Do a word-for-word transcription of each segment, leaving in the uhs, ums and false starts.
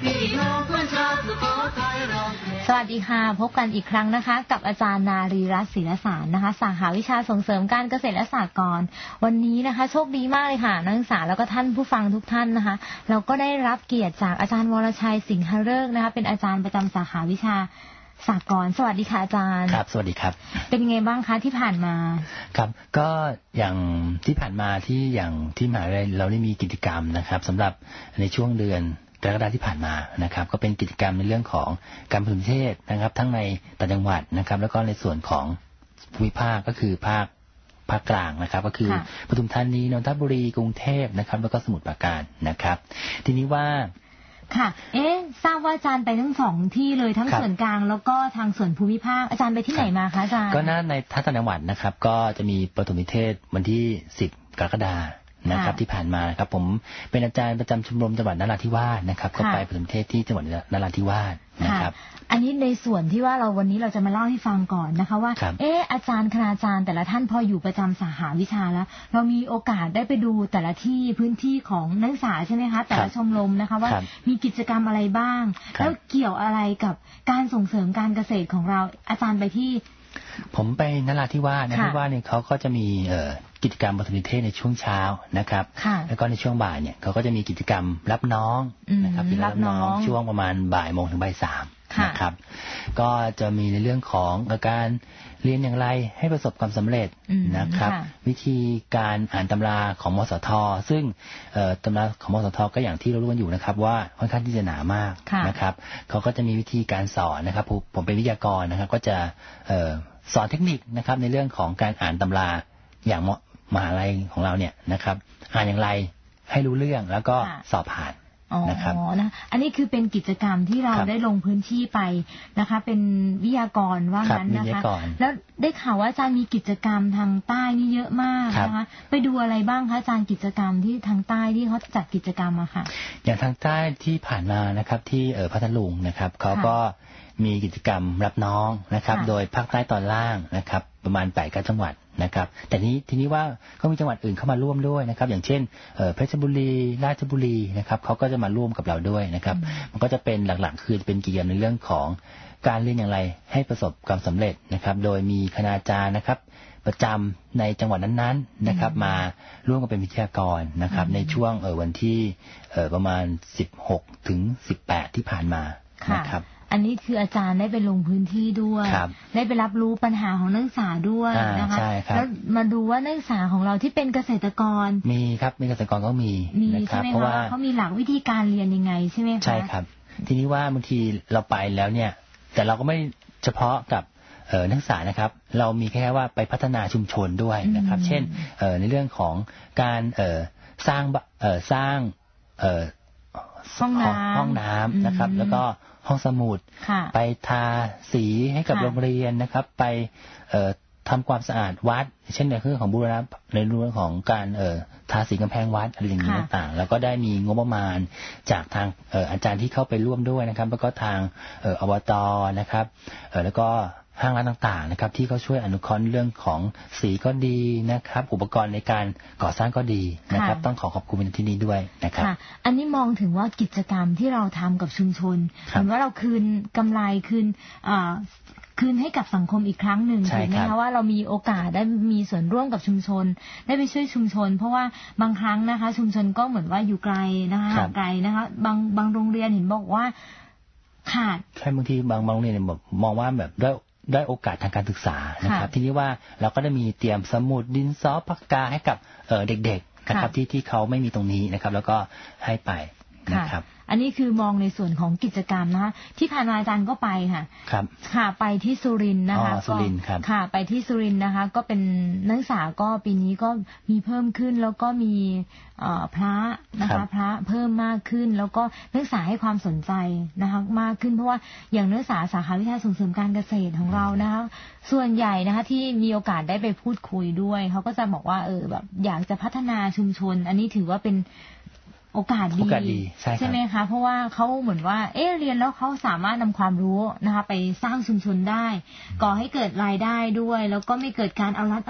สวัสดีค่ะพบกันอีกครั้งนะคะกับอาจารย์นารีรัตน์ศิลสารนะคะสาขาวิชาส่งเสริมการเกษตรและสหกรณ์วันนี้นะคะโชคดีมากเลยค่ะนักศึกษาแล้วก็ท่านผู้ฟังทุกท่านนะคะเราก็ได้รับเกียรติจากอาจารย์วรชัยสิงหฤกษ์นะคะเป็นอาจารย์ประจำสาขาวิชาสหกรณ์สวัสดีค่ะอาจารย์ครับสวัสดีครับเป็นไงบ้างคะที่ผ่านมาครับก็อย่างที่ผ่านมาที่อย่างที่มหาวิทยาลัยเราได้มีกิจกรรมนะครับสำหรับในช่วงเดือนกรกฎาคมที่ผ่านมานะครับก็เป็นกิจกรรมในเรื่องของการประถมนิเทศนะครับทั้งในต่างจังหวัดนะครับแล้วก็ในส่วนของภูมิภาคก็คือภาคภาคกลางนะครับก็คือปทุมธานีนนทบุรีกรุงเทพนะครับแล้วก็สมุทรปราการนะครับทีนี้ว่าค่ะเอ๊ะทราบว่าอาจารย์ไปทั้งสองที่เลยทั้งส่วนกลางแล้วก็ทางส่วนภูมิภาคอาจารย์ไปที่ไหนมาคะอาจารย์ก็น่าในทั้งต่างจังหวัดนะครับก็จะมีปฐมนิเทศวันที่สิบกรกฎาคมนะครับที่ผ่านมานะครับผมเป็นอาจารย์ประจำชมรมจังหวัดนราธิวาสนะครับก็ไปปฐมนิเทศที่จังหวัดนราธิวาสนะครับอันนี้ในส่วนที่ว่าเราวันนี้เราจะมาเล่าให้ฟังก่อนนะคะว่าเอออาจารย์คณาจารย์แต่ละท่านพออยู่ประจำสาขาวิชาแล้วเรามีโอกาสได้ไปดูแต่ละที่พื้นที่ของนักศึกษาใช่ไหมคะแต่ละชมรมนะคะว่ามีกิจกรรมอะไรบ้างแล้วเกี่ยวอะไรกับการส่งเสริมการเกษตรของเราอาจารย์ไปที่ผมไปนราธิวาสนราธิวาสเนี่ยเขาก็จะมีกิจกรรมปฐมนิเทศในช่วงเช้านะครับแล้วก็ในช่วงบ่ายเนี่ยเขาก็จะมีกิจกรรมรับน้องนะครับรับน้องช่วงประมาณบ่ายโมงถึงบ่ายสามนะครับก็จะมีในเรื่องของการเรียนอย่างไรให้ประสบความสำเร็จนะครับวิธีการอ่านตำราของมสท.ซึ่งตำราของมสท.ก็อย่างที่เรารู้กันอยู่นะครับว่าค่อนข้างที่จะหนามากนะครับเขาก็จะมีวิธีการสอนนะครับผมเป็นวิทยากรนะครับก็จะสอนเทคนิคนะครับในเรื่องของการอ่านตำราอย่างมหาลัยของเราเนี่ยนะครับอ่านอย่างไรให้รู้เรื่องแล้วก็สอบผ่านนะครับนะอันนี้คือเป็นกิจกรรมที่เราได้ลงพื้นที่ไปนะคะเป็นวิทยากรว่างั้นนะคะแล้วได้ข่าวว่าอาจารย์มีกิจกรรมทางใต้นี่เยอะมากนะคะไปดูอะไรบ้างคะอาจารย์กิจกรรมที่ทางใต้ที่เขาจัดกิจกรรมอะค่ะอย่างทางใต้ที่ผ่านมานะครับที่เอ่อพัทลุงนะครับเขาก็มีกิจกรรมรับน้องนะครับโดยภาคใต้ตอนล่างนะครับประมาณแปดเก้าจังหวัดนะครับแต่นี้ทีนี้ว่าก็มีจังหวัดอื่นเข้ามาร่วมด้วยนะครับอย่างเช่นเพชรบุรีราชบุรีนะครับเขาก็จะมาร่วมกับเราด้วยนะครับมันก็จะเป็นหลักๆคือเป็นกิจกรรมในเรื่องของการเรียนอย่างไรให้ประสบความสำเร็จนะครับโดยมีคณาจารย์นะครับประจำในจังหวัดนั้นๆนะครับมาร่วมกันเป็นวิทยากรนะครับในช่วงวันที่ประมาณสิบหกถึงสิบแปดที่ผ่านมานะครับอันนี้คืออาจารย์ได้ไปลงพื้นที่ด้วยได้ไปรับรู้ปัญหาของนักศึกษาด้วยนะคะแล้วมาดูว่านักศึกษาของเราที่เป็นเกษตรกรมีครับมีเกษตรกรก็มีนะครับเพราะว่าเขามีหลักวิธีการเรียนยังไงใช่ไหมคะใช่ครับทีนี้ว่าบางทีเราไปแล้วเนี่ยแต่เราก็ไม่เฉพาะกับนักศึกษานะครับเรามีแค่ว่าไปพัฒนาชุมชนด้วยนะครับเช่นในเรื่องของการสร้างสร้างห้องน้ำห้องน้ำนะครับแล้วก็ห้องสมุดไปทาสีให้กับโรงเรียนนะครับไปทำความสะอาดวัดเช่นในเรื่องของบูรณะในเรื่องของการทาสีกำแพงวัดอะไรอย่างนี้ต่างๆแล้วก็ได้มีงบประมาณจากทางอาจารย์ที่เข้าไปร่วมด้วยนะครับแล้วก็ทางอบต.นะครับแล้วก็ห้างร้านต่างๆนะครับที่เขาช่วยอนุเคราะห์เรื่องของสีก็ดีนะครับอุปกรณ์ในการก่อสร้างก็ดีนะครับต้องขอขอบคุณในที่นี้ด้วยนะครับอันนี้มองถึงว่ากิจกรรมที่เราทำกับชุมชนเหมือนว่าเราคืนกำไรคืนคืนให้กับสังคมอีกครั้งหนึ่งถูกไหมคะว่าเรามีโอกาสได้มีส่วนร่วมกับชุมชนได้ไปช่วยชุมชนเพราะว่าบางครั้งนะคะชุมชนก็เหมือนว่าอยู่ไกลนะคะไกลนะคะบางบางโรงเรียนเห็นบอกว่าขาดใช่บางทีบางบางโรงเรียนแบบมองว่าแบบด้วยได้โอกาสทางการศึกษานะครับทีนี้ว่าเราก็ได้มีเตรียมสมุดดินสอปากกาให้กับเด็กๆนะครับที่ที่เขาไม่มีตรงนี้นะครับแล้วก็ให้ไปนะครับอันนี้คือมองในส่วนของกิจกรรมนะคะที่ผ่านมาอาจารย์ก็ไปค่ะครับค่ะไปที่สุรินทร์นะคะสุรินทร์ครับค่ะไปที่สุรินทร์นะคะก็เป็นนักศึกษาก็ปีนี้ก็มีเพิ่มขึ้นแล้วก็มีพระนะคะพระเพิ่มมากขึ้นแล้วก็นักศึกษาให้ความสนใจนะคะมากขึ้นเพราะว่าอย่างนักศึกษาสาขาวิทยาส่งเสริมการเกษตรของเรานะคะส่วนใหญ่นะคะที่มีโอกาสได้ไปพูดคุยด้วยเขาก็จะบอกว่าเออแบบอยากจะพัฒนาชุมชนอันนี้ถือว่าเป็นโอกาสดีใช่ไหมคะเพราะว่าเขาเหมือนว่าเออเรียนแล้วเขาสามารถนำความรู้นะคะไปสร้างชุมชนได้ก่อให้เกิดรายได้ด้วยแล้วก็ไม่เกิดการเอารัด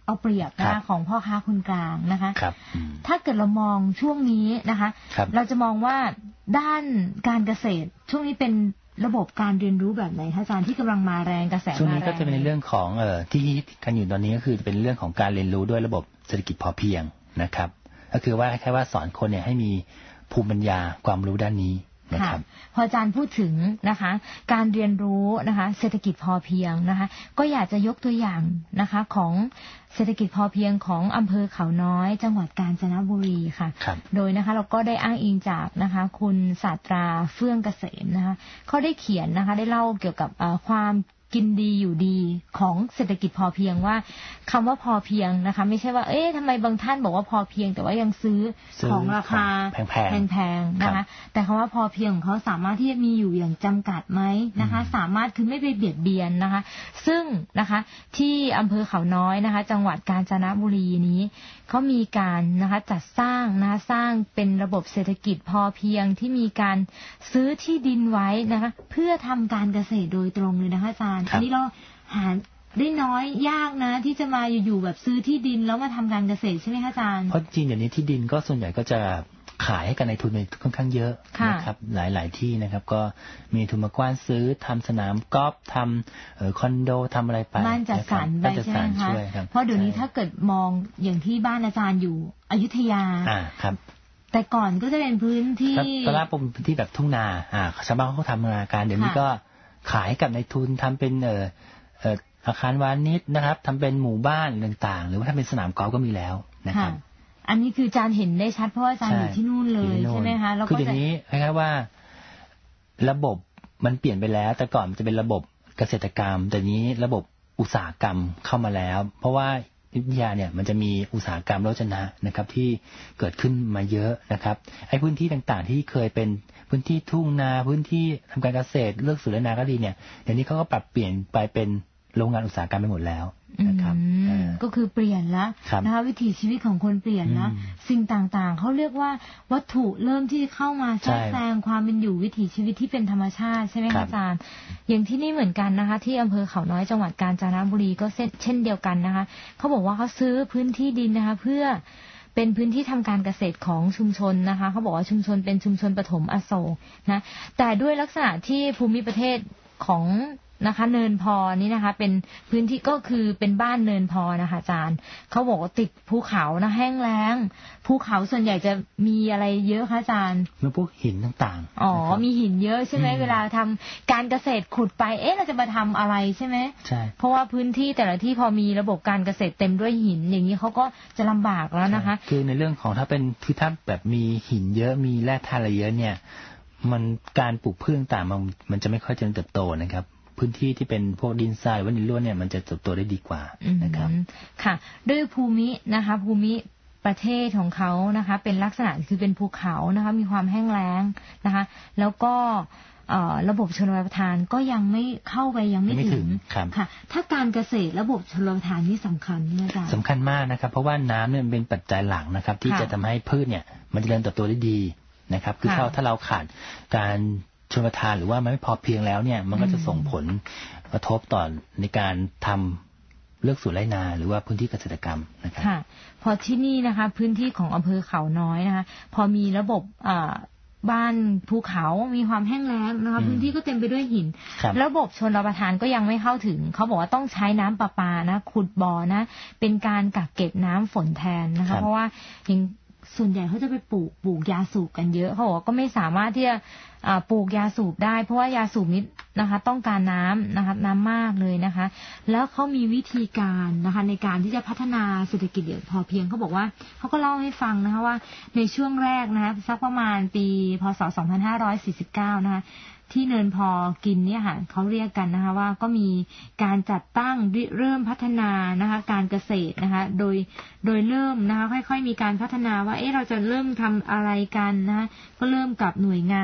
เอาเปรียบนะคะของพ่อค้าคนกลางนะคะถ้าเกิดเรามองช่วงนี้นะคะเราจะมองว่าด้านการเกษตรช่วงนี้เป็นระบบการเรียนรู้แบบไหนคะอาจารย์ที่กำลังมาแรงกระแสมาแรงช่วงนี้ก็จะเป็นในเรื่องของเอ่อที่ฮิตกันอยู่ตอนนี้ก็คือเป็นเรื่องของการเรียนรู้ด้วยระบบเศรษฐกิจพอเพียงนะครับก็คือว่าแค่ว่าสอนคนเนี่ยให้มีภูมิปัญญาความรู้ด้านนี้ค่ะพออาจารย์พูดถึงนะคะการเรียนรู้นะคะเศรษฐกิจพอเพียงนะคะก็อยากจะยกตัวอย่างนะคะของเศรษฐกิจพอเพียงของอำเภอเขาน้อยจังหวัดกาญจนบุรีค่ะโดยนะคะเราก็ได้อ้างอิงจากนะคะคุณศาสตราเฟื่องเกษมนะคะเขาได้เขียนนะคะได้เล่าเกี่ยวกับความกินดีอยู่ดีของเศรษฐกิจพอเพียงว่าคำว่าพอเพียงนะคะไม่ใช่ว่าเอ๊ะทำไมบางท่านบอกว่าพอเพียงแต่ว่ายังซื้อของราคาแพงๆนะคะแต่คำว่าพอเพียงของเขาสามารถที่จะมีอยู่อย่างจำกัดไหมนะคะสามารถคือไม่ไปเบียดเบียนนะคะซึ่งนะคะที่อำเภอเขาน้อยนะคะจังหวัดกาญจนบุรีนี้เขามีการนะคะจัดสร้างนะคะสร้างเป็นระบบเศรษฐกิจพอเพียงที่มีการซื้อที่ดินไว้นะคะเพื่อทำการเกษตรโดยตรงเลยนะคะอาจารย์อันนี้เราหาได้น้อยยากนะที่จะมาอยู่ๆแบบซื้อที่ดินแล้วมาทำการเกษตรใช่ไหมคะอาจารย์เพราะจริงอย่างนี้ที่ดินก็ส่วนใหญ่ก็จะขายให้กันในทุนในค่อนข้างเยอะนะครับหลายๆที่นะครับก็มีทุนมากว้านซื้อทำสนามกอล์ฟทำคอนโดทำอะไรไปบ้านจัดสรรไปใช่ไหมคะเพราะเดี๋ยวนี้ถ้าเกิดมองอย่างที่บ้านอาจารย์อยู่อยุธยาอ่าครับแต่ก่อนก็จะเป็นพื้นที่ตอนแรกเป็นพื้นที่แบบทุ่งนาอ่าชาวบ้านเขาทำงานการเดี๋ยวนี้ก็ขายกับในทุนทำเป็นเอ่อเอ่ออาคารวานิชนะครับทำเป็นหมู่บ้านต่างๆหรือว่าถ้าเป็นสนามกอล์ฟก็มีแล้วนะครับอันนี้คืออาจารย์เห็นได้ชัดเพราะว่าอาจารย์อยู่ที่นู่นเลยใช่ไหมคะคืออย่างนี้คล้ายๆว่าระบบมันเปลี่ยนไปแล้วแต่ก่อนมันจะเป็นระบบเกษตรกรรมแต่นี้ระบบอุตสาหกรรมเข้ามาแล้วเพราะว่าอยุธยาเนี่ยมันจะมีอุตสาหกรรมโรจนะนะครับที่เกิดขึ้นมาเยอะนะครับไอ้พื้นที่ต่างๆที่เคยเป็นพื้นที่ทุ่งนาพื้นที่ทำการเกษตรเลือกสวนนาก็ดีเนี่ยเดี๋ยวนี้เขาก็ปรับเปลี่ยนไปเป็นโรงงานอุตสาหกรรมไปหมดแล้วนะครับก็คือเปลี่ยนแล้วนะคะวิถีชีวิตของคนเปลี่ยนแล้วสิ่งต่างๆเขาเรียกว่าวัตถุเริ่มที่เข้ามาแทรกแซงความเป็นอยู่วิถีชีวิตที่เป็นธรรมชาติใช่ไหมคะอาจารย์อย่างที่นี่เหมือนกันนะคะที่อำเภอเขาน้อยจังหวัดกาญจนบุรีก็เช่นเดียวกันนะคะเขาบอกว่าเขาซื้อพื้นที่ดินนะคะเพื่อเป็นพื้นที่ทำการเกษตรของชุมชนนะคะเขาบอกว่าชุมชนเป็นชุมชนปฐมอโศกนะแต่ด้วยลักษณะที่ภูมิประเทศของนะคะเนินพอนี่นะคะเป็นพื้นที่ก็คือเป็นบ้านเนินพอนะคะอาจารย์เขาบอกว่าติดภูเขานะแห้งแล้งภูเขาส่วนใหญ่จะมีอะไรเยอะคะอาจารย์มีพวกหินต่างๆอ๋อมีหินเยอะใช่ไหมเวลาทำการเกษตรขุดไปเอ๊ะเราจะมาทำอะไรใช่ไหมใช่เพราะว่าพื้นที่แต่ละที่พอมีระบบการเกษตรเต็มด้วยหินอย่างนี้เขาก็จะลำบากแล้วนะคะคือในเรื่องของถ้าเป็นที่ถ้าแบบมีหินเยอะมีแร่ธาตุอะไรเยอะเนี่ยมันการปลูกพืชต่างมันมันจะไม่ค่อยเจริญเติบโตนะครับพื้นที่ที่เป็นพวกดินทรายหรือว่าดินร่วนเนี่ยมันจะเติบโตได้ดีกว่านะครับค่ะด้วยภูมินะคะภูมิประเทศของเขานะคะเป็นลักษณะคือเป็นภูเขานะคะมีความแห้งแล้งนะคะแล้วก็ระบบชลประทานก็ยังไม่เข้าไปยังไม่ถึงค่ะถ้าการเกษตรระบบชลประทานนี่สำคัญนะอาจารย์สำคัญมากนะครับเพราะว่าน้ำเนี่ยเป็นปัจจัยหลักนะครับที่จะทำให้พืชเนี่ยมันเจริญเติบโตได้ดีนะครับคือถ้าเราขาดการชลประทานหรือว่ามันไม่พอเพียงแล้วเนี่ยมันก็จะส่งผลกระทบต่อในการทำเลือกสวนไร่นาหรือว่าพื้นที่เกษตรกรรมนะครับค่ะพอที่นี่นะคะพื้นที่ของอำเภอเขาน้อยนะคะพอมีระบบบ้านภูเขามีความแห้งแล้งนะคะพื้นที่ก็เต็มไปด้วยหินระบบชลประทานก็ยังไม่เข้าถึงเขาบอกว่าต้องใช้น้ำประปานะขุดบ่อนะเป็นการกักเก็บน้ำฝนแทนนะคะเพราะว่าอย่างส่วนใหญ่เขาจะไปปลูกปลูกยาสูบกันเยอะเขาบอกว่าก็ไม่สามารถที่จะปลูกยาสูบได้เพราะว่ายาสูบนี้นะคะต้องการน้ำนะคะน้ำมากเลยนะคะแล้วเขามีวิธีการนะคะในการที่จะพัฒนาเศรษฐกิจพอเพียงเขาบอกว่าเขาก็เล่าให้ฟังนะคะว่าในช่วงแรกนะคะสักประมาณปีพ.ศ. สองพันห้าร้อยสี่สิบเก้านะคะที่เนินพอกินเนี่ยค่ะเขาเรียกกันนะคะว่าก็มีการจัดตั้งเริ่มพัฒนานะคะการเกษตรนะคะโดยโดยเริ่มนะคะค่อยๆมีการพัฒนาว่าเอ๊ะเราจะเริ่มทำอะไรกันนะก็เริ่มกับหน่วยงานหรือก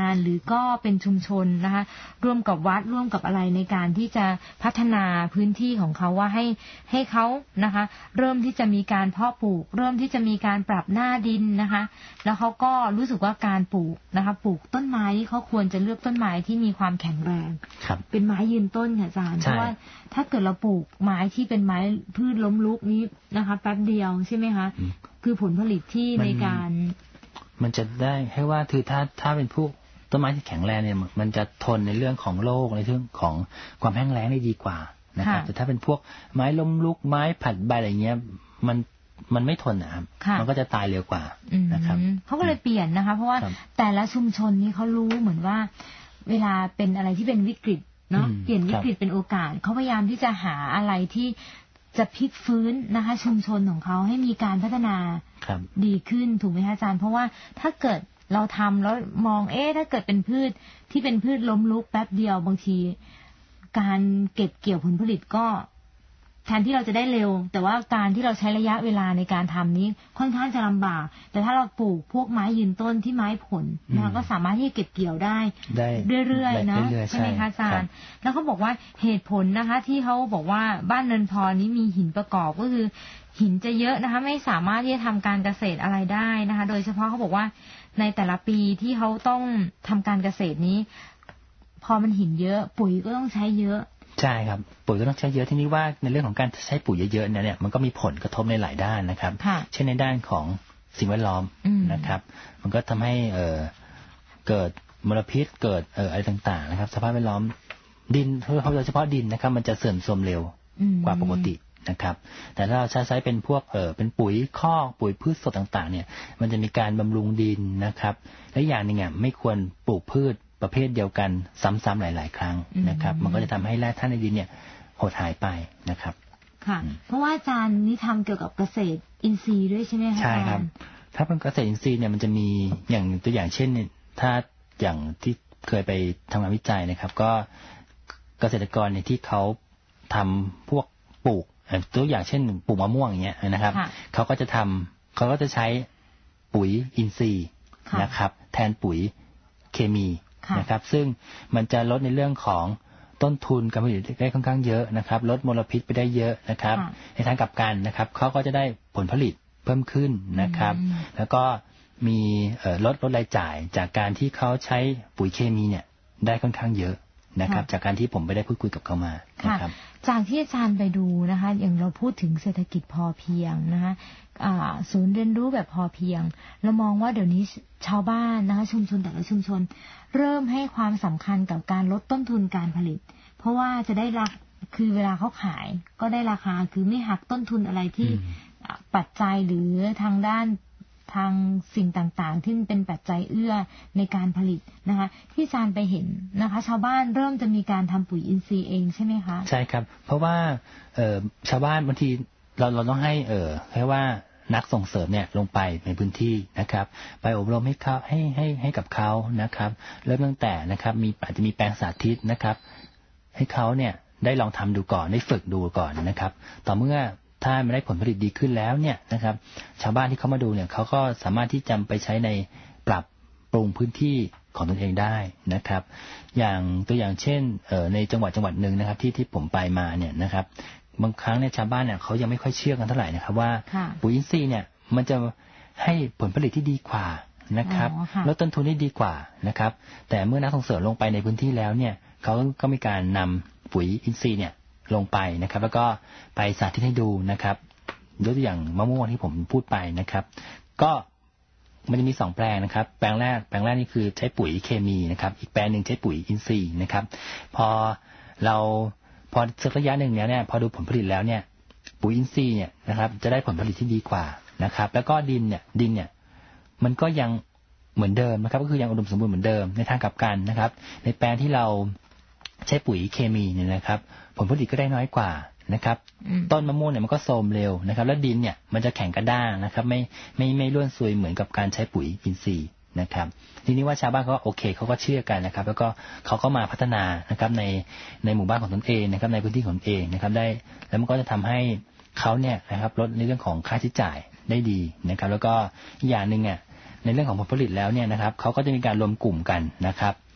ก็เป็นชุมชนนะคะร่วมกับวัดร่วมกับอะไรในการที่จะพัฒนาพื้นที่ของเขาว่าให้ให้เขานะคะเริ่มที่จะมีการเพาะปลูกเริ่มที่จะมีการปรับหน้าดินนะคะแล้วเขาก็รู้สึกว่าการปลูกนะคะปลูกต้นไม้เขาควรจะเลือกต้นไม้ที่มีความแข็งแรงเป็นไม้ยืนต้นค่ะอาจารย์เพราะว่าถ้าเกิดเราปลูกไม้ที่เป็นไม้พืชล้มลุกนี้นะคะแป๊บเดียวใช่ไหมคะคือผลผลิตที่ในการมันจะได้ให้ว่าคือถ้าถ้าเป็นพวกต้นไม้ที่แข็งแรงเนี่ยมันจะทนในเรื่องของโรคในเรื่องของความแห้งแล้งได้ดีกว่านะครับแต่ถ้าเป็นพวกไม้ล้มลุกไม้ผัดใบอะไรเงี้ยมันมันไม่ทนนะครับมันก็จะตายเร็วกว่านะครับเขาก็เลยเปลี่ยนนะคะเพราะว่าแต่ละชุมชนนี้เขารู้เหมือนว่าเวลาเป็นอะไรที่เป็นวิกฤตเนาะเปลี่ยนวิกฤตเป็นโอกาสเขาพยายามที่จะหาอะไรที่จะพลิกฟื้นนะคะชุมชนของเขาให้มีการพัฒนาดีขึ้นถูกไหมคะอาจารย์เพราะว่าถ้าเกิดเราทำแล้วมองเอ๊ะถ้าเกิดเป็นพืชที่เป็นพืชล้มลุกแป๊บเดียวบางทีการเก็บเกี่ยวผลผลิตก็แทนที่เราจะได้เร็วแต่ว่าการที่เราใช้ระยะเวลาในการทำนี้ค่อนข้างจะลำบากแต่ถ้าเราปลูกพวกไม้ยืนต้นที่ไม้ผลนะคะก็สามารถที่จะเก็บเกี่ยวได้เรื่อยๆเนาะใช่ไหมคะอาจารย์แล้วเขาบอกว่าเหตุผลนะคะที่เขาบอกว่าบ้านเนินพรนี้มีหินประกอบก็คือหินจะเยอะนะคะไม่สามารถที่จะทำการเกษตรอะไรได้นะคะโดยเฉพาะเขาบอกว่าในแต่ละปีที่เขาต้องทำการเกษตรนี้พอมันหินเยอะปุ๋ยก็ต้องใช้เยอะใช่ครับปุ๋ยก็ต้องใช้เยอะที่นี่ว่าในเรื่องของการใช้ปุ๋ยเยอะๆเนี่ยมันก็มีผลกระทบในหลายด้านนะครับเช่นในด้านของสิ่งแวดล้อมนะครับมันก็ทำให้เอ่อเกิดมลพิษเกิดเอ่ออะไรต่างๆนะครับสภาพแวดล้อมดินโดยเฉพาะดินนะครับมันจะเสื่อมโทรมเร็วกว่าปกตินะครับแต่ถ้าเราใช้ใช้เป็นพวกเอ่อเป็นปุ๋ยคอกปุ๋ยพืชสดต่างๆเนี่ยมันจะมีการบำรุงดินนะครับและอย่างนึงอ่ะไม่ควรปลูกพืชประเภทเดียวกันซ้ำๆหลายๆครั้งนะครับมันก็จะทำให้แร่ธาตุในดินเนี่ยหดหายไปนะครับค่ะเพราะว่าอาจารย์นี่ทำเกี่ยวกับเกษตรอินทรีย์ด้วยใช่ไหมคะใช่ครับถ้าเป็นเกษตรอินทรีย์เนี่ยมันจะมีอย่างตัวอย่างเช่นถ้าอย่างที่เคยไปทำงานวิจัยนะครับก็เกษตรกรเนี่ยที่เขาทำพวกปลูกตัวอย่างเช่นปลูกมะม่วงอย่างเงี้ยนะครับเขาก็จะทำเขาก็จะใช้ปุ๋ยอินทรีย์นะครับแทนปุ๋ยเคมีนะครับซึ่งมันจะลดในเรื่องของต้นทุนการผลิตได้ค่อนข้างเยอะนะครับลดมลพิษไปได้เยอะนะครับในทางกลับกันนะครับเขาก็จะได้ผลผลิตเพิ่มขึ้นนะครับแล้วก็มีลดลดรายจ่ายจากการที่เขาใช้ปุ๋ยเคมีเนี่ยได้ค่อนข้างเยอะนะครับจากการที่ผมไปได้พูดคุยกับเขามานะครับจากที่อาจารย์ไปดูนะคะอย่างเราพูดถึงเศรษฐกิจพอเพียงนะคะศูนย์เรียนรู้แบบพอเพียงเรามองว่าเดี๋ยวนี้ชาวบ้านนะคะชุมชนแต่ละชุมชนเริ่มให้ความสำคัญกับการลดต้นทุนการผลิตเพราะว่าจะได้รักคือเวลาเขาขายก็ได้ราคาคือไม่หักต้นทุนอะไรที่ปัจจัยหรือทางด้านทางสิ่งต่างๆที่เป็นปัจจัยเอื้อในการผลิตนะคะที่อาจารย์ไปเห็นนะคะชาวบ้านเริ่มจะมีการทำปุ๋ยอินทรีย์เองใช่ไหมคะใช่ครับเพราะว่าเอ่อชาวบ้านบางทีเราเราต้องให้เอ่อแค่ว่านักส่งเสริมเนี่ยลงไปในพื้นที่นะครับไปอบรมให้เขาให้ให้ให้กับเขานะครับเริ่มตั้งแต่นะครับมีอาจจะมีแปลงสาธิตนะครับให้เขาเนี่ยได้ลองทำดูก่อนได้ฝึกดูก่อนนะครับต่อเมื่อถ้าไม่ได้ผลผลิตดีขึ้นแล้วเนี่ยนะครับชาวบ้านที่เขามาดูเนี่ยเขาก็สามารถที่จะไปใช้ในปรับปรุงพื้นที่ของตนเองได้นะครับอย่างตัวอย่างเช่นเอ่อในจังหวัดจังหวัดหนึ่งนะครับที่ที่ผมไปมาเนี่ยนะครับบางครั้งเนี่ยชาวบ้านเนี่ยเขายังไม่ค่อยเชื่อกันเท่าไหร่นะครับว่าปุ๋ยอินทรีย์เนี่ยมันจะให้ผลผลิตที่ดีกว่านะครับลดต้นทุนได้ดีกว่านะครับแต่เมื่อนักส่งเสริมลงไปในพื้นที่แล้วเนี่ยเขาก็มีการนำปุ๋ยอินทรีย์เนี่ยลงไปนะครับแล้วก็ไปสาธิตให้ดูนะครับยกตัวอย่างมะม่วงที่ผมพูดไปนะครับก็มันจะมีสองแปลงนะครับแปลงแรกแปลงแรกนี่คือใช้ปุ๋ยเคมีนะครับอีกแปลงหนึ่งใช้ปุ๋ยอินทรีย์นะครับพอเราพอสักระยะหนึ่งเนี้ยเนี่ยพอดูผลผลิตแล้วเนี่ยปุ๋ยอินทรีย์เนี่ยนะครับจะได้ผลผลิตที่ดีกว่านะครับแล้วก็ดินเนี่ยดินเนี่ยมันก็ยังเหมือนเดิมนะครับก็คือยังอุดมสมบูรณ์เหมือนเดิมในทางกลับกันนะครับในแปลงที่เราใช้ปุ๋ยเคมีเนี่ยนะครับผลผลิตก็ได้น้อยกว่านะครับต้นมะม่วงเนี่ยมันก็โทรมเร็วนะครับแล้วดินเนี่ยมันจะแข็งกระด้างนะครับไม่ไม่ไม่ร่วนซุยเหมือนกับการใช้ปุ๋ยอินทรีย์นะครับทีนี้ว่าชาวบ้านเขาก็โอเคเขาก็เชื่อกันนะครับแล้วก็เขาก็มาพัฒนานะครับในในหมู่บ้านของตนเองนะครับในพื้นที่ของตนเองนะครับได้แล้วมันก็จะทำให้เขาเนี่ยนะครับลดในเรื่องของค่าใช้จ่ายได้ดีนะครับแล้วก็อีกอย่างหนึ่งอ่ะในเรื่องของผลผลิตแล้วเนี่ยนะครับเขาก็จะมีการรวมกลุ่มกันนะครับ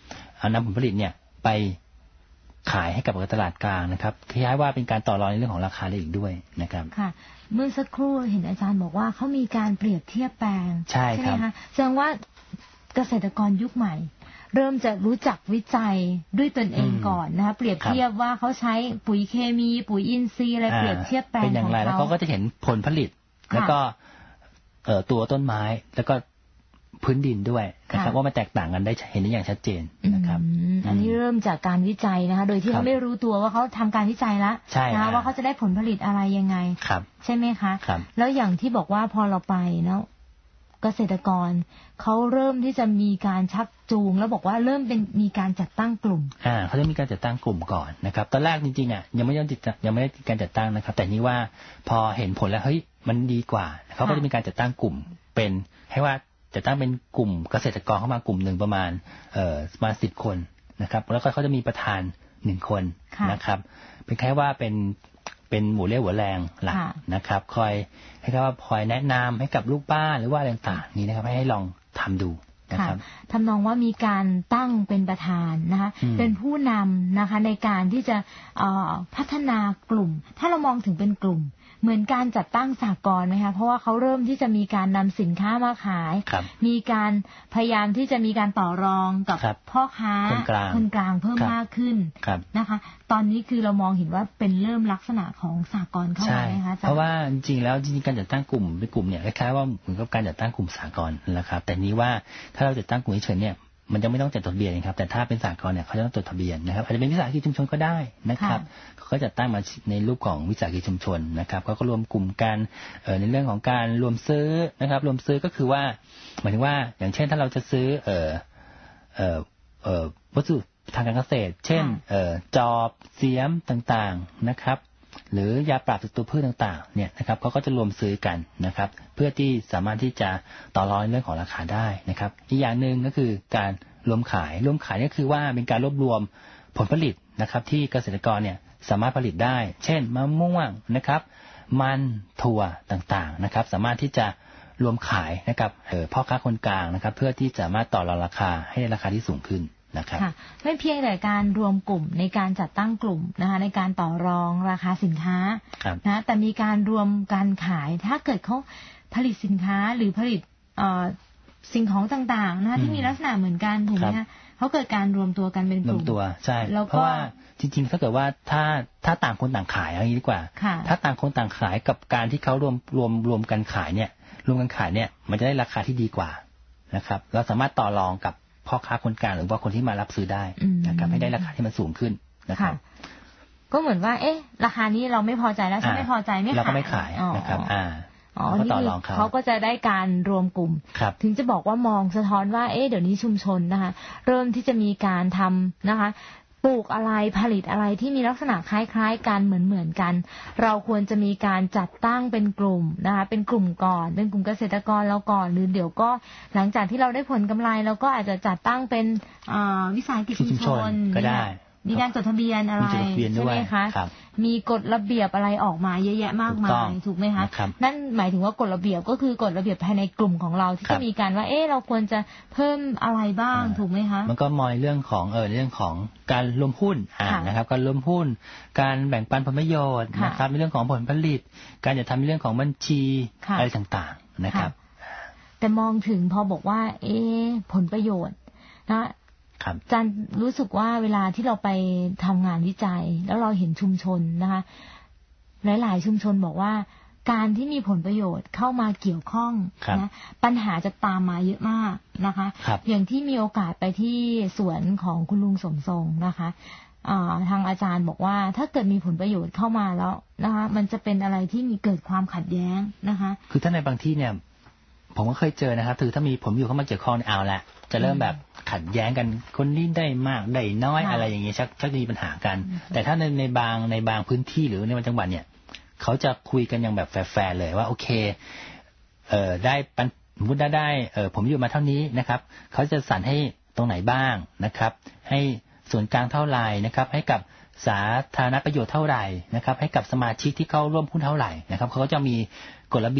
เอานำผลผลิตเนี่ยไปขายให้กับตลาดกลางนะครับคล้ายๆว่าเป็นการต่อรองในเรื่องของราคาได้อีกด้วยนะครับค่ะเมื่อสักครู่เห็นอาจารย์บอกว่าเขามีการเปรียบเทียบแปลงใช่ไหมคะแสดงว่าเกษตรกรยุคใหม่เริ่มจะรู้จักวิจัยด้วยตนเองก่อนนะคะเปรียบเทียบว่าเขาใช้ปุ๋ยเคมีปุ๋ยอินทรีย์อะไรเปรียบเทียบแปลงของเขาแล้วเขาก็จะเห็นผลผลิตแล้วก็ตัวต้นไม้แล้วก็พื้นดินด้วยนะครับว่ามันแตกต่างกันได้เห็นได้อย่างชัดเจนนะครับอันนี้เริ่มจากการวิจัยนะคะโดยที่เขาไม่รู้ตัวว่าเขาทำการวิจัยแล้วนะคะว่าเขาจะได้ผลผลิตอะไรยังไงใช่ไหมคะแล้วอย่างที่บอกว่าพอเราไปเนาะเกษตรกรเขาเริ่มที่จะมีการชักจูงแล้วบอกว่าเริ่มเป็นมีการจัดตั้งกลุ่มอ่าเขาจะมีการจัดตั้งกลุ่มก่อนนะครับตอนแรกจริงๆอ่ะยังไม่ยังติดยังไม่ได้การจัดตั้งนะครับแต่นี้ว่าพอเห็นผลแล้วเฮ้ยมันดีกว่าเขาก็จะมีการจัดตั้งกลุ่มเป็นให้ว่าจะตั้งเป็นกลุ่มเกษตรกรเข้ามากลุ่มหนึ่งประมาณเอ่อประมาณสิบคนนะครับแล้วก็เขาจะมีประธานหนึ่งคนนะครับเป็นแค่ว่าเป็นเป็นหมู่เรี่ยวหัวแรงหลักนะครับคอยให้เขาว่าคอยแนะนำให้กับลูกบ้านหรือว่าอะไรต่างๆนี้นะครับให้ลองทำดูนะครับทำนองว่ามีการตั้งเป็นประธานนะคะเป็นผู้นำนะคะในการที่จะพัฒนากลุ่มถ้าเรามองถึงเป็นกลุ่มเหมือนการจัดตั้งสหกรณ์ไหมคะเพราะว่าเขาเริ่มที่จะมีการนำสินค้ามาขายมีการพยายามที่จะมีการต่อรองกับพ่อค้าคนกลางเพิ่มมากขึ้นนะคะตอนนี้คือเรามองเห็นว่าเป็นเริ่มลักษณะของสหกรณ์เข้ามาไหมคะเพราะว่าจริงๆแล้วจริงๆการจัดตั้งกลุ่มเป็นกลุ่มเนี่ยคล้ายๆว่าเหมือนกับการจัดตั้งกลุ่มสหกรณ์นะครับแต่นี้ว่าถ้าเราจัดตั้งกลุ่มเฉยๆเนี่ยมันจะไม่ต้องจดทะเบียนครับแต่ถ้าเป็นสหกรณ์เนี่ยเขาจะต้องจดทะเบียนนะครับอาจจะเป็นวิสาหกิจชุมชนก็ได้นะครับเขาก็จะตั้งมาในรูปของวิสาหกิจชุมชนนะครับเขาก็รวมกลุ่มกันในเรื่องของการรวมซื้อนะครับรวมซื้อก็คือว่าหมายถึงว่าอย่างเช่นถ้าเราจะซื้อเอ่อเอ่อเอ่อวัสดุทางการเกษตรเช่นเอ่อจอบเสียมต่างๆนะครับหรือยาปราบศัตรูพืชต่างๆเนี่ยนะครับเขาก็จะรวมซื้อกันนะครับเพื่อที่สามารถที่จะต่อรองเรื่องของราคาได้นะครับอีกอย่างหนึ่งก็คือการรวมขายรวมขายก็คือว่าเป็นการรวบรวมผลผลิตนะครับที่เกษตรกรเนี่ยสามารถผลิตได้เช่นมะม่วงนะครับมันถั่วต่างๆนะครับสามารถที่จะรวมขายนะครับพ่อค้าคนกลางนะครับเพื่อที่จะสามารถต่อรองราคาให้ได้ราคาที่สูงขึ้นนะครับไม่เพียงแต่การรวมกลุ่มในการจัดตั้งกลุ่มนะคะในการต่อรองราคาสินค้านะแต่มีการรวมการขายถ้าเกิดเขาผลิตสินค้าหรือผลิตสิ่งของต่างๆนะคะที่มีลักษณะเหมือนกันถูกไหมคะเขาเกิดการรวมตัวกันเป็นกลุ่มรวมตัวใช่เพราะว่าจริงๆถ้าเกิดว่าถ้าถ้าต่างคนต่างขายอย่างนี้ดีกว่าถ้าต่างคนต่างขายกับการที่เขารวมรวมรวมกันขายเนี่ยรวมกันขายเนี่ยมันจะได้ราคาที่ดีกว่านะครับเราสามารถต่อรองกับพ่อค้าคนกลางหรือว่าคนที่มารับซื้อได้นะครับให้ได้ราคาที่มันสูงขึ้นนะครับก็เหมือนว่าเอ๊ะราคานี้เราไม่พอใจแล้วฉันไม่พอใจไม่ขายเราก็ไม่ขายนะครับอ่าอ๋อนี่เขาก็จะได้การรวมกลุ่มถึงจะบอกว่ามองสะท้อนว่าเอ๊ะเดี๋ยวนี้ชุมชนนะคะเริ่มที่จะมีการทำนะคะปลูกอะไรผลิตอะไรที่มีลักษณะคล้ายๆกันเหมือนๆกันเราควรจะมีการจัดตั้งเป็นกลุ่มนะคะเป็นกลุ่มก่อนเป็นกลุ่มเกษตรกรเราก่อนหรือเดี๋ยวก็หลังจากที่เราได้ผลกำไรเราก็อาจจะจัดตั้งเป็นวิสาหกิจชุมชนก็ได้มีการจดทะเบียนอะไรใช่ไหมคะมีกฎระเบียบอะไรออกมาเยอะแยะมากมายถูกไหมคะนั่นหมายถึงว่ากฎระเบียบก็คือกฎระเบียบภายในกลุ่มของเราที่จะมีการว่าเอ๊ะเราควรจะเพิ่มอะไรบ้างถูกไหมคะมันก็มองเรื่องของเออเรื่องของการรวมหุ้นอ่านะครับการรวมหุ้นการแบ่งปันผลประโยชน์นะครับในเรื่องของผลผลิตการจะทำในเรื่องของบัญชีอะไรต่างๆนะครับแต่มองถึงพอบอกว่าเอ๊ะผลประโยชน์นะอาจารย์รู้สึกว่าเวลาที่เราไปทำงานวิจัยแล้วเราเห็นชุมชนนะคะหลายๆชุมชนบอกว่าการที่มีผลประโยชน์เข้ามาเกี่ยวข้องนะปัญหาจะตามมาเยอะมากนะคะอย่างที่มีโอกาสไปที่สวนของคุณลุงสมทรงนะคะทางอาจารย์บอกว่าถ้าเกิดมีผลประโยชน์เข้ามาแล้วนะคะมันจะเป็นอะไรที่มีเกิดความขัดแย้งนะคะคือถ้าในบางที่เนี่ยผมก็เคยเจอนะครับถือถ้ามีผลประโยชน์เข้ามาเกี่ยวข้องเอาละจะเริ่มแบบขัดแย้งกันคนนี้ได้มากได้น้อยอะไรอย่างเงี้ยชักชักจะมีปัญหากันแต่ถ้าในในบางในบางพื้นที่หรือในบางจังหวัดเนี่ยเขาจะคุยกันอย่างแบบแฟร์เลยว่าโอเคเอ่อได้ปันสมมติได้ได้เอ่อผมอยู่มาเท่านี้นะครับเขาจะสั่นให้ตรงไหนบ้างนะครับให้ส่วนกลางเท่าไหร่นะครับให้กับสาธารณประโยชน์เท่าไหร่นะครับให้กับสมาชิกที่เข้าร่วมหุ้นเท่าไหร่นะครับเขาก็จะมีกฎระเบียบ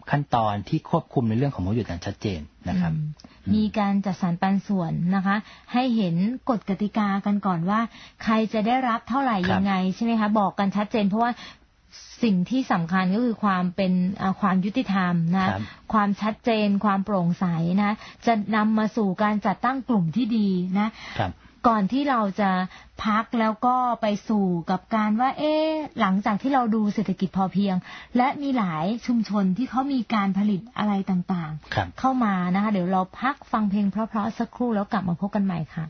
ขั้นตอนที่ควบคุมในเรื่องของผลประโยชน์อย่างชัดเจนนะครับมีการจัดสรรปันส่วนนะคะให้เห็นกฎกติกากันก่อนว่าใครจะได้รับเท่าไหร่ยังไงใช่ไหมคะบอกกันชัดเจนเพราะว่าสิ่งที่สำคัญก็คือความเป็นความยุติธรรมนะความชัดเจนความโปร่งใสนะจะนำมาสู่การจัดตั้งกลุ่มที่ดีนะก่อนที่เราจะพักแล้วก็ไปสู่กับการว่าเอ๊ะหลังจากที่เราดูเศรษฐกิจพอเพียงและมีหลายชุมชนที่เขามีการผลิตอะไรต่างๆเข้ามานะคะเดี๋ยวเราพักฟังเพลงเพราะๆสักครู่แล้วกลับมาพบกันใหม่ค่ะ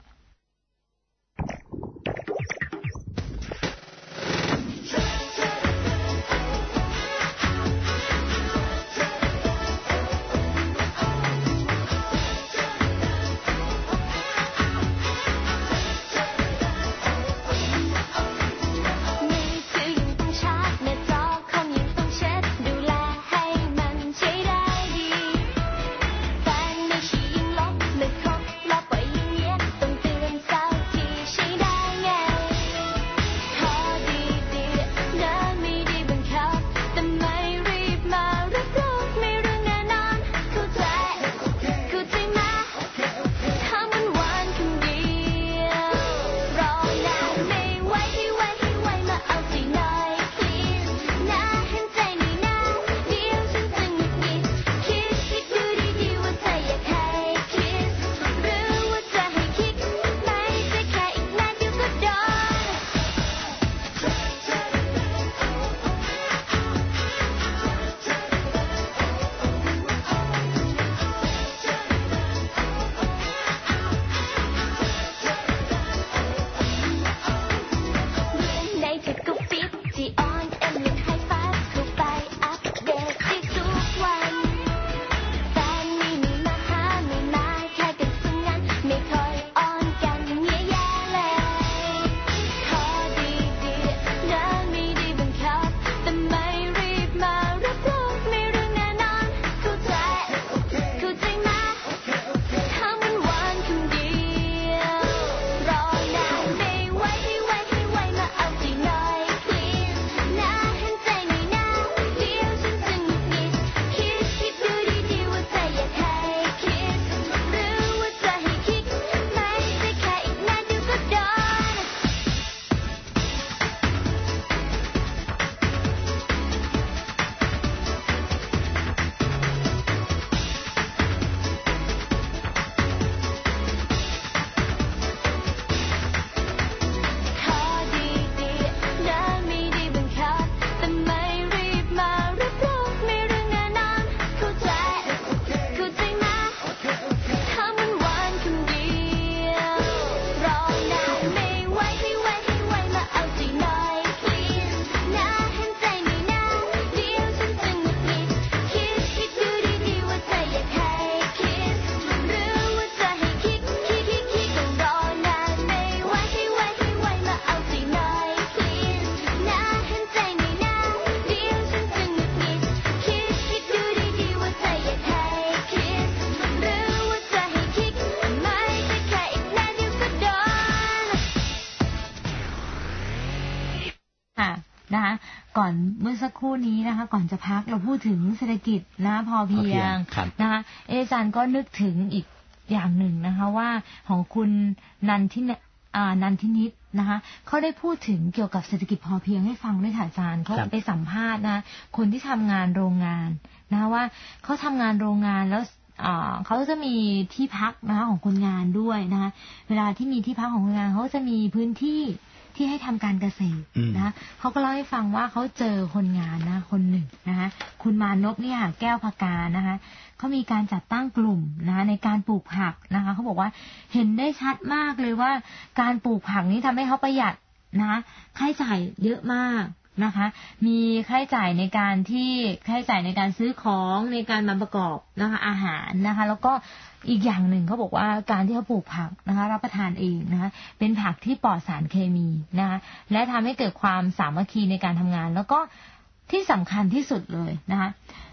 ก่อนเมื่อสักครู่นี้นะคะก่อนจะพักเราพูดถึงเศรษฐกิจนะพอเพียงนะคะอาจารย์ก็นึกถึงอีกอย่างหนึ่งนะคะว่าของคุณนันทินันทินิตนะคะเขาได้พูดถึงเกี่ยวกับเศรษฐกิจพอเพียงให้ฟังด้วยค่ะอาจารย์เขาไปสัมภาษณ์นะคนที่ทำงานโรงงานนะคะว่าเขาทำงานโรงงานแล้วเขาจะมีที่พักนะคะของคนงานด้วยนะคะเวลาที่มีที่พักของคนงานเขาจะมีพื้นที่ที่ให้ทำการเกษตรนะคะเขาก็เล่าให้ฟังว่าเขาเจอคนงานนะคนหนึ่งนะคะคุณมานพเนี่ยแก้วภกานะคะเขามีการจัดตั้งกลุ่มนะคะในการปลูกผักนะคะเขาบอกว่าเห็นได้ชัดมากเลยว่าการปลูกผักนี้ทำให้เขาประหยัดนะค่าใช้จ่ายเยอะมากนะคะมีค่าใช้จ่ายในการที่ค่าใช้จ่ายในการซื้อของในการมาประกอบนะคะอาหารนะคะแล้วก็อีกอย่างหนึ่งเขาบอกว่าการที่เขาปลูกผักนะคะรับประทานเองนะคะเป็นผักที่ปลอดสารเคมีนะคะและทำให้เกิดความสามัคคีในการทำงานแล้วก็ที่สำคัญที่สุดเลยนะคะ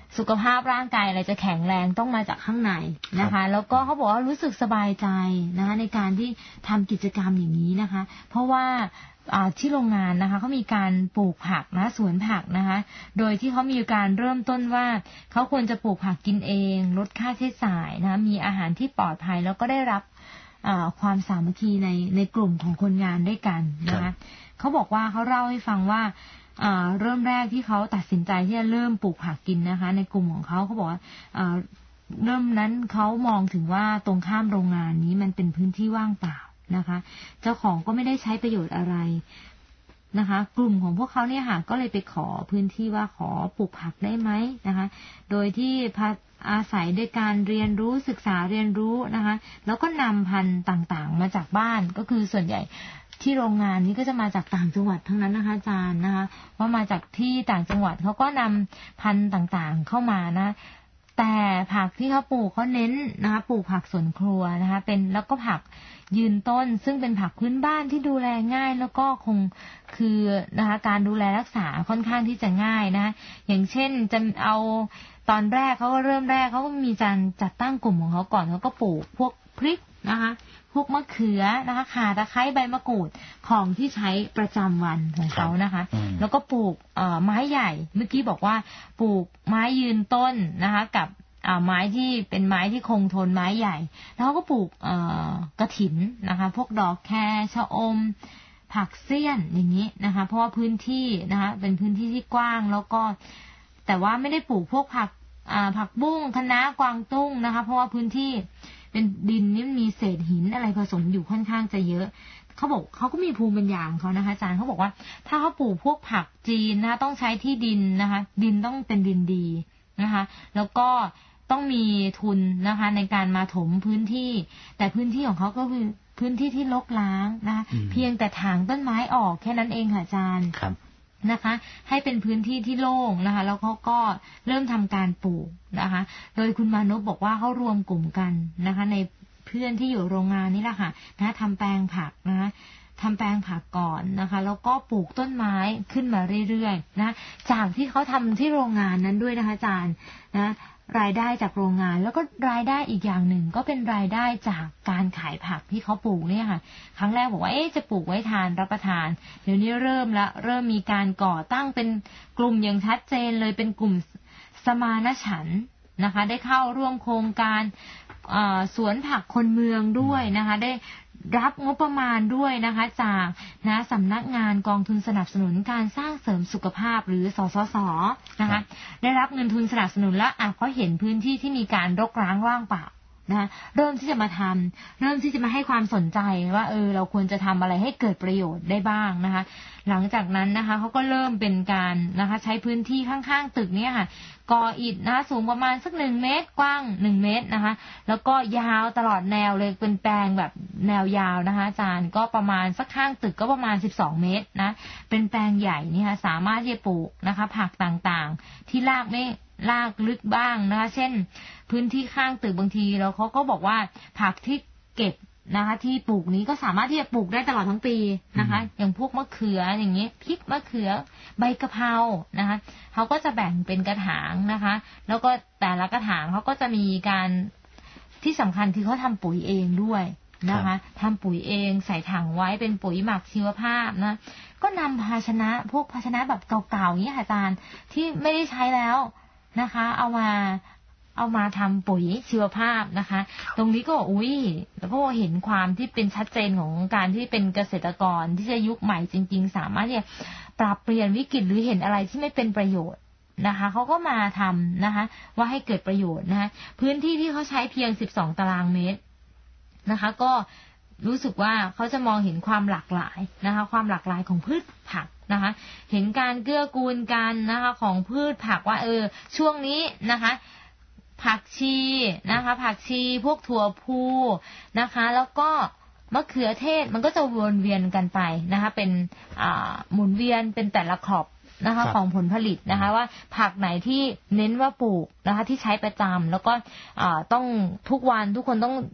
สุขภาพร่างกายอะไรจะแข็งแรงต้องมาจากข้างในนะคะแล้วก็เขาบอกว่ารู้สึกสบายใจนะคะในการที่ทำกิจกรรมอย่างนี้นะคะเพราะว่าที่โรงงานนะคะเขามีการปลูกผักนะสวนผักนะคะโดยที่เขามีการเริ่มต้นว่าเขาควรจะปลูกผักกินเองลดค่าใช้จ่ายนะมีอาหารที่ปลอดภัยแล้วก็ได้รับความสามัคคีในในกลุ่มของคนงานด้วยกันนะคะเขาบอกว่าเขาเล่าให้ฟังว่าเริ่มแรกที่เขาตัดสินใจที่จะเริ่มปลูกผักกินนะคะในกลุ่มของเขาเขาบอกว่าเริ่มนั้นเขามองถึงว่าตรงข้ามโรงงานนี้มันเป็นพื้นที่ว่างเปล่านะคะเจ้าของก็ไม่ได้ใช้ประโยชน์อะไรนะคะกลุ่มของพวกเขาเนี่ยค่ะก็เลยไปขอพื้นที่ว่าขอปลูกผักได้ไหมนะคะโดยที่อาศัยด้วยการเรียนรู้ศึกษาเรียนรู้นะคะแล้วก็นำพันธุ์ต่างๆมาจากบ้านก็คือส่วนใหญ่ที่โรงงานนี้ก็จะมาจากต่างจังหวัดทั้งนั้นนะคะอาจารย์นะคะว่ามาจากที่ต่างจังหวัดเขาก็นำพันธุ์ต่างๆเข้ามานะแต่ผักที่เขาปลูกเขาเน้นนะคะปลูกผักสวนครัวนะคะเป็นแล้วก็ผักยืนต้นซึ่งเป็นผักพื้นบ้านที่ดูแลง่ายแล้วก็คงคือนะคะการดูแลรักษาค่อนข้างที่จะง่ายนะอย่างเช่นจะเอาตอนแรกเขาก็เริ่มแรกเขาก็มีการจัดตั้งกลุ่มของเขาก่อนเขาก็ปลูกพวกพริกนะคะพวกมะเขือนะคะข่าตะไคร้ใบมะกรูดของที่ใช้ประจำวันของเขานะคะแล้วก็ปลูกไม้ใหญ่เมื่อกี้บอกว่าปลูกไม้ยืนต้นนะคะกับไม้ที่เป็นไม้ที่คงทนไม้ใหญ่แล้วก็ปลูกกระถินนะคะพวกดอกแคชะอมผักเสี้ยนอย่างนี้นะคะเพราะว่าพื้นที่นะคะเป็นพื้นที่ที่กว้างแล้วก็แต่ว่าไม่ได้ปลูกพวกผักผักบุ้งคะน้ากวางตุ้งนะคะเพราะว่าพื้นที่เป็นดินนี่มีเศษหินอะไรผสมอยู่ค่อนข้างจะเยอะเขาบอกเขาก็มีภูมิปัญญาของเขานะคะอาจารย์เขาบอกว่าถ้าเขาปลูกพวกผักจีนนะคะต้องใช้ที่ดินนะคะดินต้องเป็นดินดีนะคะแล้วก็ต้องมีทุนนะคะในการมาถมพื้นที่แต่พื้นที่ของเขาก็คือพื้นที่ที่รกร้างนะคะเพียงแต่ถางต้นไม้ออกแค่นั้นเองค่ะอาจารย์นะคะให้เป็นพื้นที่ที่โล่งนะคะแล้วเขาก็เริ่มทำการปลูกนะคะโดยคุณมานพบอกว่าเขารวมกลุ่มกันนะคะในเพื่อนที่อยู่โรงงานนี่แหละค่ะนะทำแปลงผักนะทำแปลงผักก่อนนะคะแล้วก็ปลูกต้นไม้ขึ้นมาเรื่อยๆนะจากที่เขาทำที่โรงงานนั้นด้วยนะคะอาจารย์นะรายได้จากโรงงานแล้วก็รายได้อีกอย่างหนึ่งก็เป็นรายได้จากการขายผักที่เขาปลูกเนี่ยค่ะครั้งแรกบอกว่าเอ๊ะจะปลูกไว้ทานรับประทานเดี๋ยวนี้เริ่มละเริ่มมีการก่อตั้งเป็นกลุ่มอย่างชัดเจนเลยเป็นกลุ่มสมานฉันท์นะคะได้เข้าร่วมโครงการสวนผักคนเมืองด้วยนะคะได้รับงบประมาณด้วยนะคะจากนะสำนักงานกองทุนสนับสนุนการสร้างเสริมสุขภาพหรือสสสนะคะได้รับเงินทุนสนับสนุนแล้วอ่ะเขาเห็นพื้นที่ที่มีการรกร้างว่างเปล่านะเริ่มที่จะมาทำเริ่มที่จะมาให้ความสนใจว่าเออเราควรจะทำอะไรให้เกิดประโยชน์ได้บ้างนะคะหลังจากนั้นนะคะเขาก็เริ่มเป็นการนะคะใช้พื้นที่ข้างๆตึกนี้ค่ะก่ออิฐนะคะสูงประมาณสักหนึ่งเมตรกว้างหนึ่งเมตรนะคะแล้วก็ยาวตลอดแนวเลยเป็นแปลงแบบแนวยาวนะคะอาจารย์ก็ประมาณสักข้างตึกก็ประมาณสิบสองเมตรนะเป็นแปลงใหญ่นี่ค่ะสามารถที่จะปลูกนะคะผักต่างๆที่รากไม่รากลึกบ้างนะคะเช่นพื้นที่ข้างตึกบางทีแล้วเขาก็บอกว่าผักที่เก็บนะคะที่ปลูกนี้ก็สามารถที่จะปลูกได้ตลอดทั้งปีนะคะอย่างพวกมะเขืออย่างนี้พริกมะเขือใบกะเพรานะคะเขาก็จะแบ่งเป็นกระถางนะคะแล้วก็แต่ละกระถางเขาก็จะมีการที่สำคัญคือเขาทำปุ๋ยเองด้วยนะคะทำปุ๋ยเองใส่ถังไว้เป็นปุ๋ยหมักชีวภาพนะก็นำภาชนะพวกภาชนะแบบเก่าๆอย่างนี้ค่ะอาจารย์ที่ไม่ได้ใช้แล้วนะคะเอามาเอามาทำปุ๋ยชีวภาพนะคะตรงนี้ก็อุ้ยแล้วก็เห็นความที่เป็นชัดเจนของการที่เป็นเกษตรกรที่จะยุคใหม่จริงๆสามารถที่จะปรับเปลี่ยนวิกฤตหรือเห็นอะไรที่ไม่เป็นประโยชน์นะคะเขาก็มาทำนะคะว่าให้เกิดประโยชน์นะคะพื้นที่ที่เขาใช้เพียงสิบสองตารางเมตรนะคะก็รู้สึกว่าเขาจะมองเห็นความหลากหลายนะคะความหลากหลายของพืชผักนะคะเห็นการเกื้อกูลกันนะคะของพืชผักว่าเออช่วงนี้นะคะผักชีนะคะผักชีพวกถั่วพูนะคะแล้วก็มะเขือเทศมันก็จะวนเวียนกันไปนะคะเป็นอ่าหมุนเวียนเป็นแต่ละขอบนะคะของผลผลิตนะคะว่าผักไหนที่เน้นว่าปลูกนะคะที่ใช้ประจำแล้วก็อ่าต้องทุกวันทุกคนต้อง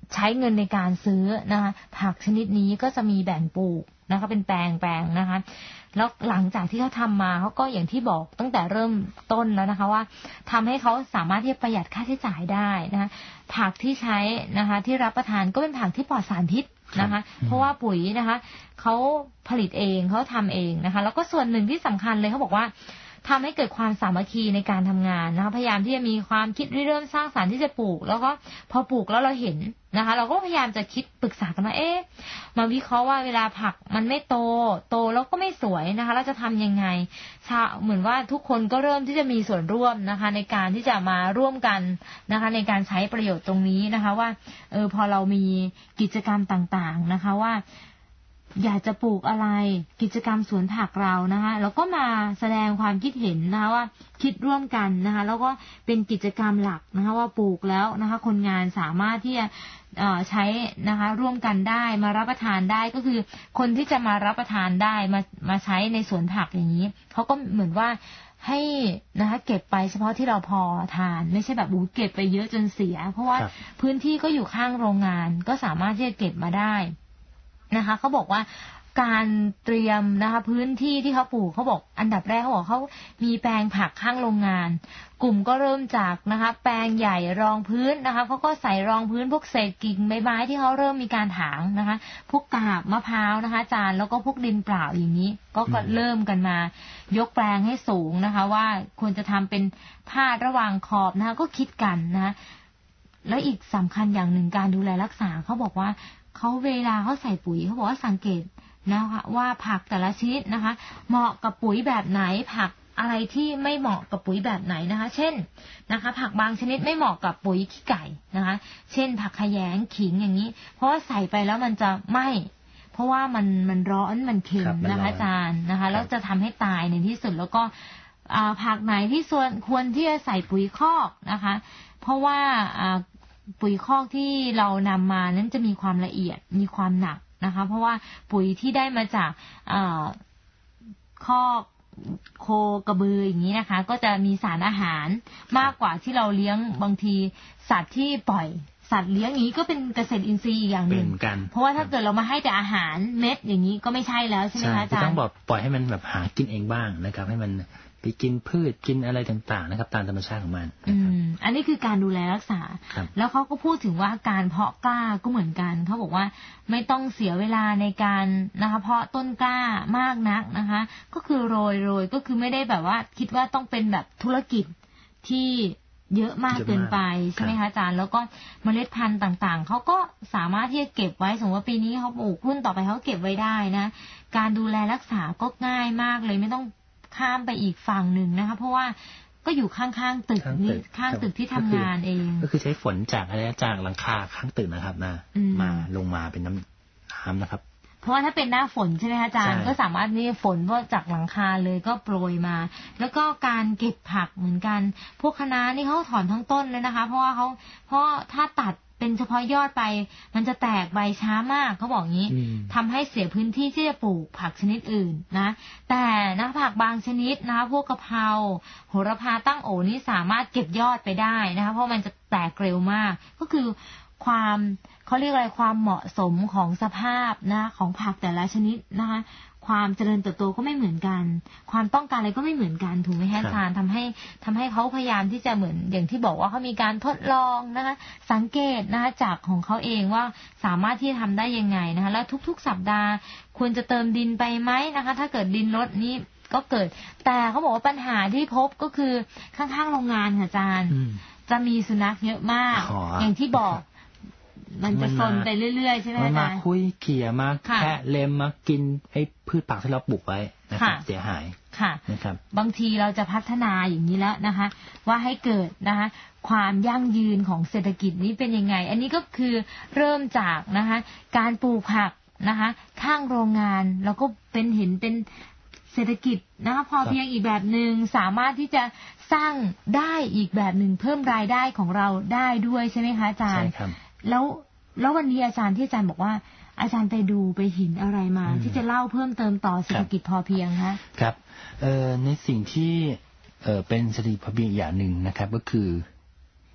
ใช้เงินในการซื้อนะคะผักชนิดนี้ก็จะมีแบ่งปลูกนะคะเป็นแปลงแปลงนะคะแล้วหลังจากที่เขาทำมาเขาก็อย่างที่บอกตั้งแต่เริ่มต้นแล้วนะคะว่าทำให้เขาสามารถที่จะประหยัดค่าใช้จ่ายได้นะคะผักที่ใช้นะคะที่รับประทานก็เป็นผักที่ปลอดสารพิษนะคะเพราะว่าปุ๋ยนะคะเขาผลิตเองเขาทำเองนะคะแล้วก็ส่วนหนึ่งที่สำคัญเลยเขาบอกว่าทำให้เกิดความสามัคคีในการทำงานนะคะพยายามที่จะมีความคิดริเริ่มสร้างสรรค์ที่จะปลูกแล้วก็พอปลูกแล้วเราเห็นนะคะเราก็พยายามจะคิดปรึกษากันว่าเอ๊ะมาวิเคราะห์ว่าเวลาผักมันไม่โตโตแล้วก็ไม่สวยนะคะเราจะทำยังไงชาเหมือนว่าทุกคนก็เริ่มที่จะมีส่วนร่วมนะคะในการที่จะมาร่วมกันนะคะในการใช้ประโยชน์ตรงนี้นะคะว่าเออพอเรามีกิจกรรมต่างๆนะคะว่าอยากจะปลูกอะไรกิจกรรมสวนผักเรานะคะแล้วก็มาแสดงความคิดเห็นนะคะว่าคิดร่วมกันนะคะแล้วก็เป็นกิจกรรมหลักนะคะว่าปลูกแล้วนะคะคนงานสามารถที่จะใช้นะคะร่วมกันได้มารับประทานได้ก็คือคนที่จะมารับประทานได้มามาใช้ในสวนผักอย่างนี้เขาก็เหมือนว่าให้นะคะเก็บไปเฉพาะที่เราพอทานไม่ใช่แบบอู้เก็บไปเยอะจนเสียเพราะว่าพื้นที่ก็อยู่ข้างโรงงานก็สามารถที่จะเก็บมาได้นะคะเขาบอกว่าการเตรียมนะคะพื้นที่ที่เขาปลูกเขาบอกอันดับแรกเขาบอกเขามีแปลงผักข้างโรงงานกลุ่มก็เริ่มจากนะคะแปลงใหญ่รองพื้นนะคะเขาก็ใส่รองพื้นพวกเศษกิ่งใบไม้ที่เขาเริ่มมีการถางนะคะพวกกาบมะพร้าวนะคะจานแล้วก็พวกดินเปล่าอย่างนี้ก็เริ่มกันมายกแปลงให้สูงนะคะว่าควรจะทำเป็นพาดระหว่างขอบนะคะก็คิดกันนะแล้วอีกสำคัญอย่างหนึ่งการดูแลรักษาเขาบอกว่าเขาเวลาเขาใส่ปุ๋ยเขาบอกว่าสังเกตนะคะว่าผักแต่ละชนิดนะคะเหมาะกับปุ๋ยแบบไหนผักอะไรที่ไม่เหมาะกับปุ๋ยแบบไหนนะคะเช่นนะคะผักบางชนิดไม่เหมาะกับปุ๋ยขี้ไก่นะคะเช่นผักขยงขิงอย่างนี้เพราะว่าใส่ไปแล้วมันจะไหม้เพราะว่ามันมันร้อนมันเค็มนะคะอาจารย์นะคะแล้วจะทำให้ตายในที่สุดแล้วก็ผักไหนที่ส่วนควรที่จะใส่ปุ๋ยคอกนะคะเพราะว่าปุ๋ยคอกที่เรานำมานั้นจะมีความละเอียดมีความหนักนะคะเพราะว่าปุ๋ยที่ได้มาจากคอกโคกระบืออย่างนี้นะคะก็จะมีสารอาหารมากกว่าที่เราเลี้ยงบางทีสัตว์ที่ปล่อยสัตว์เลี้ยงอย่างนี้ก็เป็นเกษตรอินทรีย์อีกอย่างหนึ่งเพราะว่าถ้าเกิดเรามาให้แต่อาหารเม็ดอย่างนี้ก็ไม่ใช่แล้วใช่ไหมคะอาจารย์ต้องบอกปล่อยให้มันแบบหากินเองบ้างนะครับให้มันไปกินพืชกินอะไรต่างๆนะครับตามธรรมชาติของมันอืมอันนี้คือการดูแลรักษาแล้วเขาก็พูดถึงว่าการเพาะกล้าก็เหมือนกันเขาบอกว่าไม่ต้องเสียเวลาในการนะคะเพาะต้นกล้ามากนักนะคะก็คือโรยโรยก็คือไม่ได้แบบว่าคิดว่าต้องเป็นแบบธุรกิจที่เยอะมากเกินไปใช่ไหมคะอาจารย์แล้วก็เมล็ดพันธุ์ต่างๆเขาก็สามารถที่จะเก็บไว้สมมติว่าปีนี้เขาปลูกรุ่นต่อไปเขาเก็บไว้ได้นะการดูแลรักษาก็ง่ายมากเลยไม่ต้องข้ามไปอีกฝั่งหนึ่งนะคะเพราะว่าก็อยู่ข้างๆตึกนี่ข้างตึกที่ทำงานเองก็คือใช้ฝนจากอะไรจากหลังคาข้างตึกนะครับมามาลงมาเป็นน้ำน้ำนะครับเพราะว่าถ้าเป็นหน้าฝนใช่ไหมคะอาจารย์ก็สามารถนี่ฝนเพราะจากหลังคาเลยก็โปรยมาแล้วก็การเก็บผักเหมือนกันพวกคะน้านี่เขาถอนทั้งต้นเลยนะคะเพราะว่าเขาเพราะถ้าตัดเป็นเฉพาะยอดไปมันจะแตกใบช้ามากเขาบอกงี้ทำให้เสียพื้นที่ที่จะปลูกผักชนิดอื่นนะแต่นะผักบางชนิดนะพวกกะเพราโหระพาตั้งโอนี่สามารถเก็บยอดไปได้นะคะเพราะมันจะแตกเร็วมากก็คือความเขาเรียกอะไรความเหมาะสมของสภาพนะของผักแต่ละชนิดนะคะความเจริญเติบโตก็ไม่เหมือนกันความต้องการอะไรก็ไม่เหมือนกันถูกไหมฮะอาจารย์ทำให้ทำให้เขาพยายามที่จะเหมือนอย่างที่บอกว่าเขามีการทดลองนะคะสังเกตนะคะจากของเขาเองว่าสามารถที่จะทำได้ยังไงนะคะแล้วทุกๆสัปดาห์ควรจะเติมดินไปไหมนะคะถ้าเกิดดินลดนี่ก็เกิดแต่เขาบอกว่าปัญหาที่พบก็คือข้างๆโรงงานค่ะอาจารย์จะมีสุนัขเยอะมากอย่างที่บอกมันจะซนไปเรื่อยๆใช่ไหมอาจารย์มาคุยเขี่ยมาแค่เล็มมากินไอ้พืชผักที่เราปลูกไว้นะครับเสียหายค่ะนะครับบางทีเราจะพัฒนาอย่างนี้แล้วนะคะว่าให้เกิดนะคะความยั่งยืนของเศรษฐกิจนี้เป็นยังไงอันนี้ก็คือเริ่มจากนะคะการปลูกผักนะคะข้างโรงงานแล้วก็เป็นเห็นเป็นเศรษฐกิจนะคะพอเพียงอีกแบบหนึ่งสามารถที่จะสร้างได้อีกแบบหนึ่งเพิ่มรายได้ของเราได้ด้วยใช่ไหมคะอาจารย์แล้วแล้ววันนี้อาจารย์ที่อาจารย์บอกว่าอาจารย์ไปดูไปเห็นอะไรมาที่จะเล่าเพิ่มเติมต่อเศรษฐกิจพอเพียงคะครับเอ่อในสิ่งที่เอ่อเป็นเศรษฐกิจพอเพียงอย่างหนึ่งนะครับก็คือ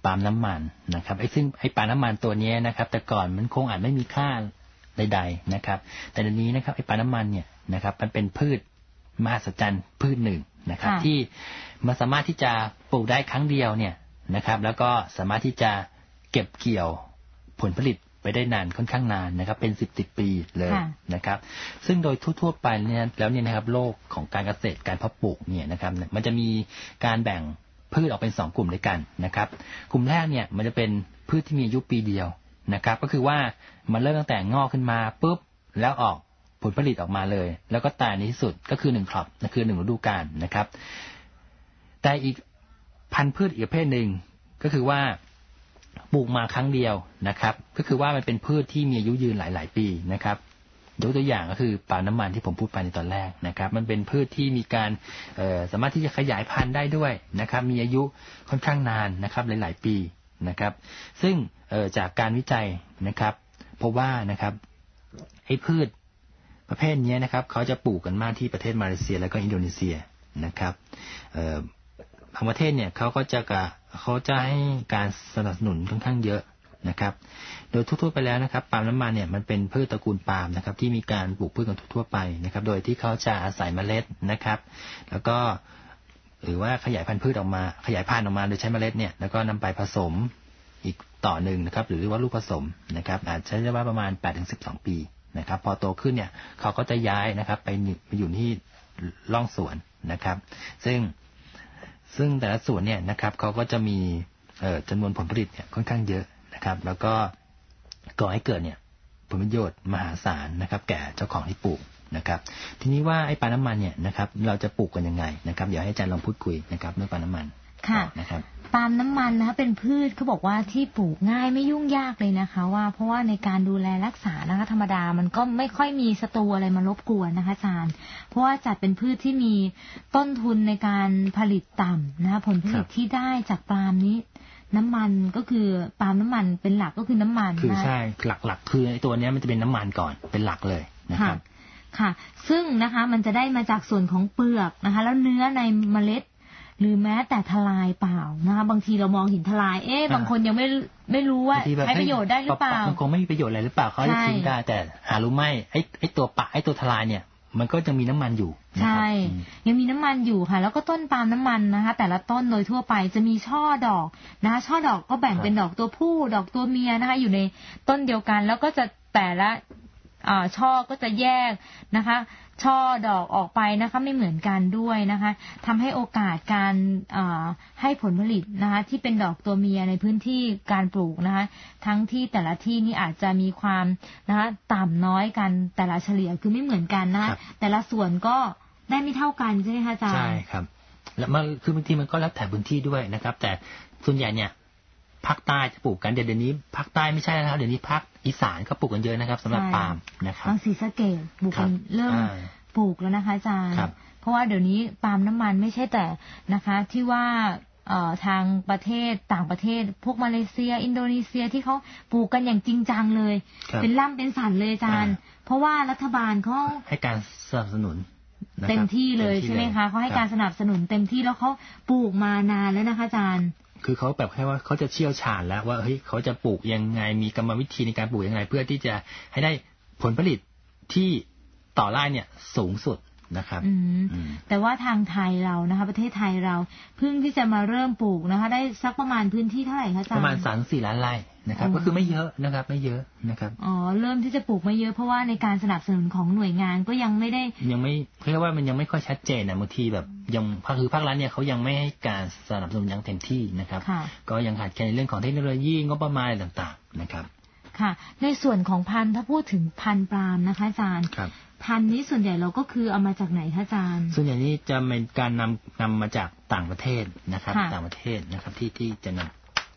ปาล์มน้ำมันนะครับไอ้ซึ่งไอ้ปาล์มน้ำมันตัวนี้นะครับแต่ก่อนมันคงอาจไม่มีค่าใดๆนะครับแต่เดี๋ยวนี้นะครับไอ้ปาล์มน้ำมันเนี่ยนะครับมันเป็นพืชมหัศจรรย์พืชหนึ่งนะครับที่มันสามารถที่จะปลูกได้ครั้งเดียวเนี่ยนะครับแล้วก็สามารถที่จะเก็บเกี่ยวผลผลิตไปได้นานค่อนข้างนานนะครับเป็นสิบสิบปีเลยนะครับซึ่งโดยทั่วๆไปเนี่ยแล้วเนี่ยนะครับโลกของการเกษตรการเพาะปลูกเนี่ยนะครับมันจะมีการแบ่งพืชออกเป็นสองกลุ่มด้วยกันนะครับกลุ่มแรกเนี่ยมันจะเป็นพืชที่มีอายุปีเดียวนะครับก็คือว่ามันเริ่มตั้งแต่งอกขึ้นมาปุ๊บแล้วออกผลผลิตออกมาเลยแล้วก็ตายในที่สุดก็คือหนึ่งครอปนั่นคือหนึ่งฤดูกาลนะครับแต่อีกพันธุ์พืชอีกประเภทหนึ่งก็คือว่าปลูกมาครั้งเดียวนะครับก็คือว่ามันเป็นพืชที่มีอายุยืนหลายๆปีนะครับยกตัวอย่างก็คือปาล์มน้ำมันที่ผมพูดไปในตอนแรกนะครับมันเป็นพืชที่มีการสามารถที่จะขยายพันธุ์ได้ด้วยนะครับมีอายุค่อนข้างนานนะครับหลายๆปีนะครับซึ่งจากการวิจัยนะครับพบว่านะครับไอ้พืชประเภทนี้นะครับเขาจะปลูกกันมากที่ประเทศมาเลเซียและก็อินโดนีเซียนะครับบางประเทศเนี่ยเขาก็จะเขาจะให้การสนับสนุนค่อนข้างเยอะนะครับโดยทั่วๆไปแล้วนะครับปาล์มน้ำมันเนี่ยมันเป็นพืชตระกูลปาล์มนะครับที่มีการปลูกพืชกันทั่วไปนะครับโดยที่เขาจะอาศัยเมล็ดนะครับแล้วก็หรือว่าขยายพันธุ์พืชออกมาขยายพันธุ์ออกมาโดยใช้เมล็ดเนี่ยแล้วก็นำไปผสมอีกต่อหนึ่งนะครับหรือเรียกว่าลูกผสมนะครับอาจใช้ได้ว่าประมาณ แปดถึงสิบสอง ปีนะครับพอโตขึ้นเนี่ยเขาก็จะย้ายนะครับไปไปอยู่ที่ร่องสวนนะครับซึ่งซึ่งแต่ละส่วนเนี่ยนะครับเขาก็จะมีจำนวนผลผลิตเนี่ยค่อนข้างเยอะนะครับแล้วก็ก่อให้เกิดเนี่ยผลประโยชน์มหาศาลนะครับแก่เจ้าของที่ปลูกนะครับทีนี้ว่าไอ้ปาล์มน้ำมันเนี่ยนะครับเราจะปลูกกันยังไงนะครับเดี๋ยวให้อาจารย์ลองพูดคุยนะครับเรื่องปาล์มน้ำมันค่ะนะครับปาล์มน้ำมันนะคะเป็นพืชเขาบอกว่าที่ปลูกง่ายไม่ยุ่งยากเลยนะคะว่าเพราะว่าในการดูแลรักษานะคะธรรมดามันก็ไม่ค่อยมีศัตรูอะไรมารบกวนนะคะอาจารย์เพราะว่าจัดเป็นพืชที่มีต้นทุนในการผลิตต่ำนะคะผลผลิตที่ได้จากปาล์มนี้น้ำมันก็คือปาล์มน้ำมันเป็นหลักก็คือน้ำมันคือใช่หลักๆคือไอ้ตัวนี้มันจะเป็นน้ำมันก่อนเป็นหลักเลยนะครับค่ะซึ่งนะคะมันจะได้มาจากส่วนของเปลือกนะคะแล้วเนื้อในเมล็ดหรือแม้แต่ทลายเปล่านะคะบางทีเรามองเห็นทลายเอ๊ะบางคนยังไม่ไม่รู้ว่าใช้ประโยชน์ได้หรือเปล่ามันคงไม่มีประโยชน์อะไรหรือเปล่าเขาจะทิ้งได้แต่หารู้ไหมไอ้ไอ้ตัวปะไอ้ตัวทลายเนี่ยมันก็จะมีน้ำมันอยู่ใช่ยังมีน้ำมันอยู่ค่ะแล้วก็ต้นปาล์มน้ำมันนะคะแต่ละต้นโดยทั่วไปจะมีช่อดอกนะคะช่อดอกก็แบ่งเป็นดอกตัวผู้ดอกตัวเมียนะคะอยู่ในต้นเดียวกันแล้วก็จะแต่ละช่อก็จะแยกนะคะช่อดอกออกไปนะคะไม่เหมือนกันด้วยนะคะทำให้โอกาสการให้ผลผลิตนะคะที่เป็นดอกตัวเมียในพื้นที่การปลูกนะคะทั้งที่แต่ละที่นี่อาจจะมีความนะคะต่ำน้อยกันแต่ละเฉลี่ยคือไม่เหมือนกันนะแต่ละส่วนก็ได้ไม่เท่ากันใช่ไหมคะอาจารย์ใช่ครับแล้วมันคือบางทีมันก็แล้วแต่พื้นที่ด้วยนะครับแต่ส่วนใหญ่เนี่ยภาคใต้จะปลูกกันเดี๋ยวนี้ภาคใต้ไม่ใช่แล้วเดี๋ยวนี้ภาคอีสานก็ปลูกกันเยอะนะครับสำหรับปาล์มนะครับทางศรีสะเกษปลูกกันเริ่มปลูกแล้วนะคะอาจารย์เพราะว่าเดี๋ยวนี้ปาล์มน้ำมันไม่ใช่แต่นะคะที่ว่าทางประเทศต่างประเทศพวกมาเลเซียอินโดนีเซียที่เขาปลูกกันอย่างจริงจังเลยเป็นล่ำเป็นสันเลยอาจารย์เพราะว่ารัฐบาลเขาให้การสนับสนุนเต็มที่เลยใช่ไหมคะเขาให้การสนับสนุนเต็มที่แล้วเขาปลูกมานานแล้วนะคะอาจารย์คือเขาแบบแค่ว่าเขาจะเชี่ยวชาญแล้วว่าเฮ้ยเขาจะปลูกยังไงมีกรรมวิธีในการปลูกยังไงเพื่อที่จะให้ได้ผลผลิตที่ต่อไร่เนี่ยสูงสุดนะครับแต่ว่าทางไทยเรานะคะประเทศไทยเราเพิ่งที่จะมาเริ่มปลูกนะคะได้สักประมาณพื้นที่เท่าไหร่คะอาจารย์ประมาณสามสี่ล้านไร่นะครับก็คือไม่เยอะนะครับไม่เยอะนะครับอ๋อเริ่มที่จะปลูกไม่เยอะเพราะว่าในการสนับสนุนของหน่วยงานก็ยังไม่ได้ยังไม่เรียกว่ามันยังไม่ค่อยชัดเจนนะบางทีแบบยังภาคคือภาครัฐเนี่ยเขายังไม่ให้การสนับสนุนอย่างเต็มที่นะครับก็ยังขาดแคลนในเรื่องของเทคโนโลยีงบประมาณต่างๆนะครับค่ะในส่วนของพันธุ์ถ้าพูดถึงพันธุ์ปาล์มนะคะอาจารย์พันธุ์นี้ส่วนใหญ่เราก็คือเอามาจากไหนคะอาจารย์ส่วนใหญ่นี้จะเป็นการนำนำมาจากต่างประเทศนะครับต่างประเทศนะครับที่ที่จะน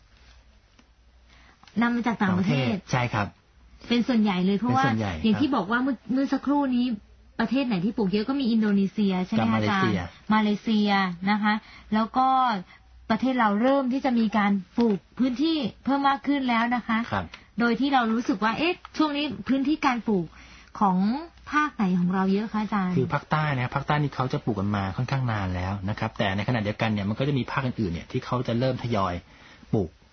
ำนำมาจากต่างประเทศใช่ครับเป็นส่วนใหญ่เลยเพราะว่าอย่างที่บอกว่าเมื่อเมื่อสักครู่นี้ประเทศไหนที่ปลูกเยอะก็มีอินโดนีเซียใช่ไหมอาจารย์มาเลเซียนะคะแล้วก็ประเทศเราเริ่มที่จะมีการปลูกพื้นที่เพิ่มมากขึ้นแล้วนะคะโดยที่เรารู้สึกว่าเอ๊ะช่วงนี้พื้นที่การปลูกของภาคไหนของเราเยอะคะอาจารย์คือภาคใต้นะภาคใต้นี่เขาจะปลูกกันมาค่อนข้างนานแล้วนะครับแต่ในขณะเดียวกันเนี่ยมันก็จะมีภาคอื่นๆเนี่ยที่เขาจะเริ่มทยอยปลูก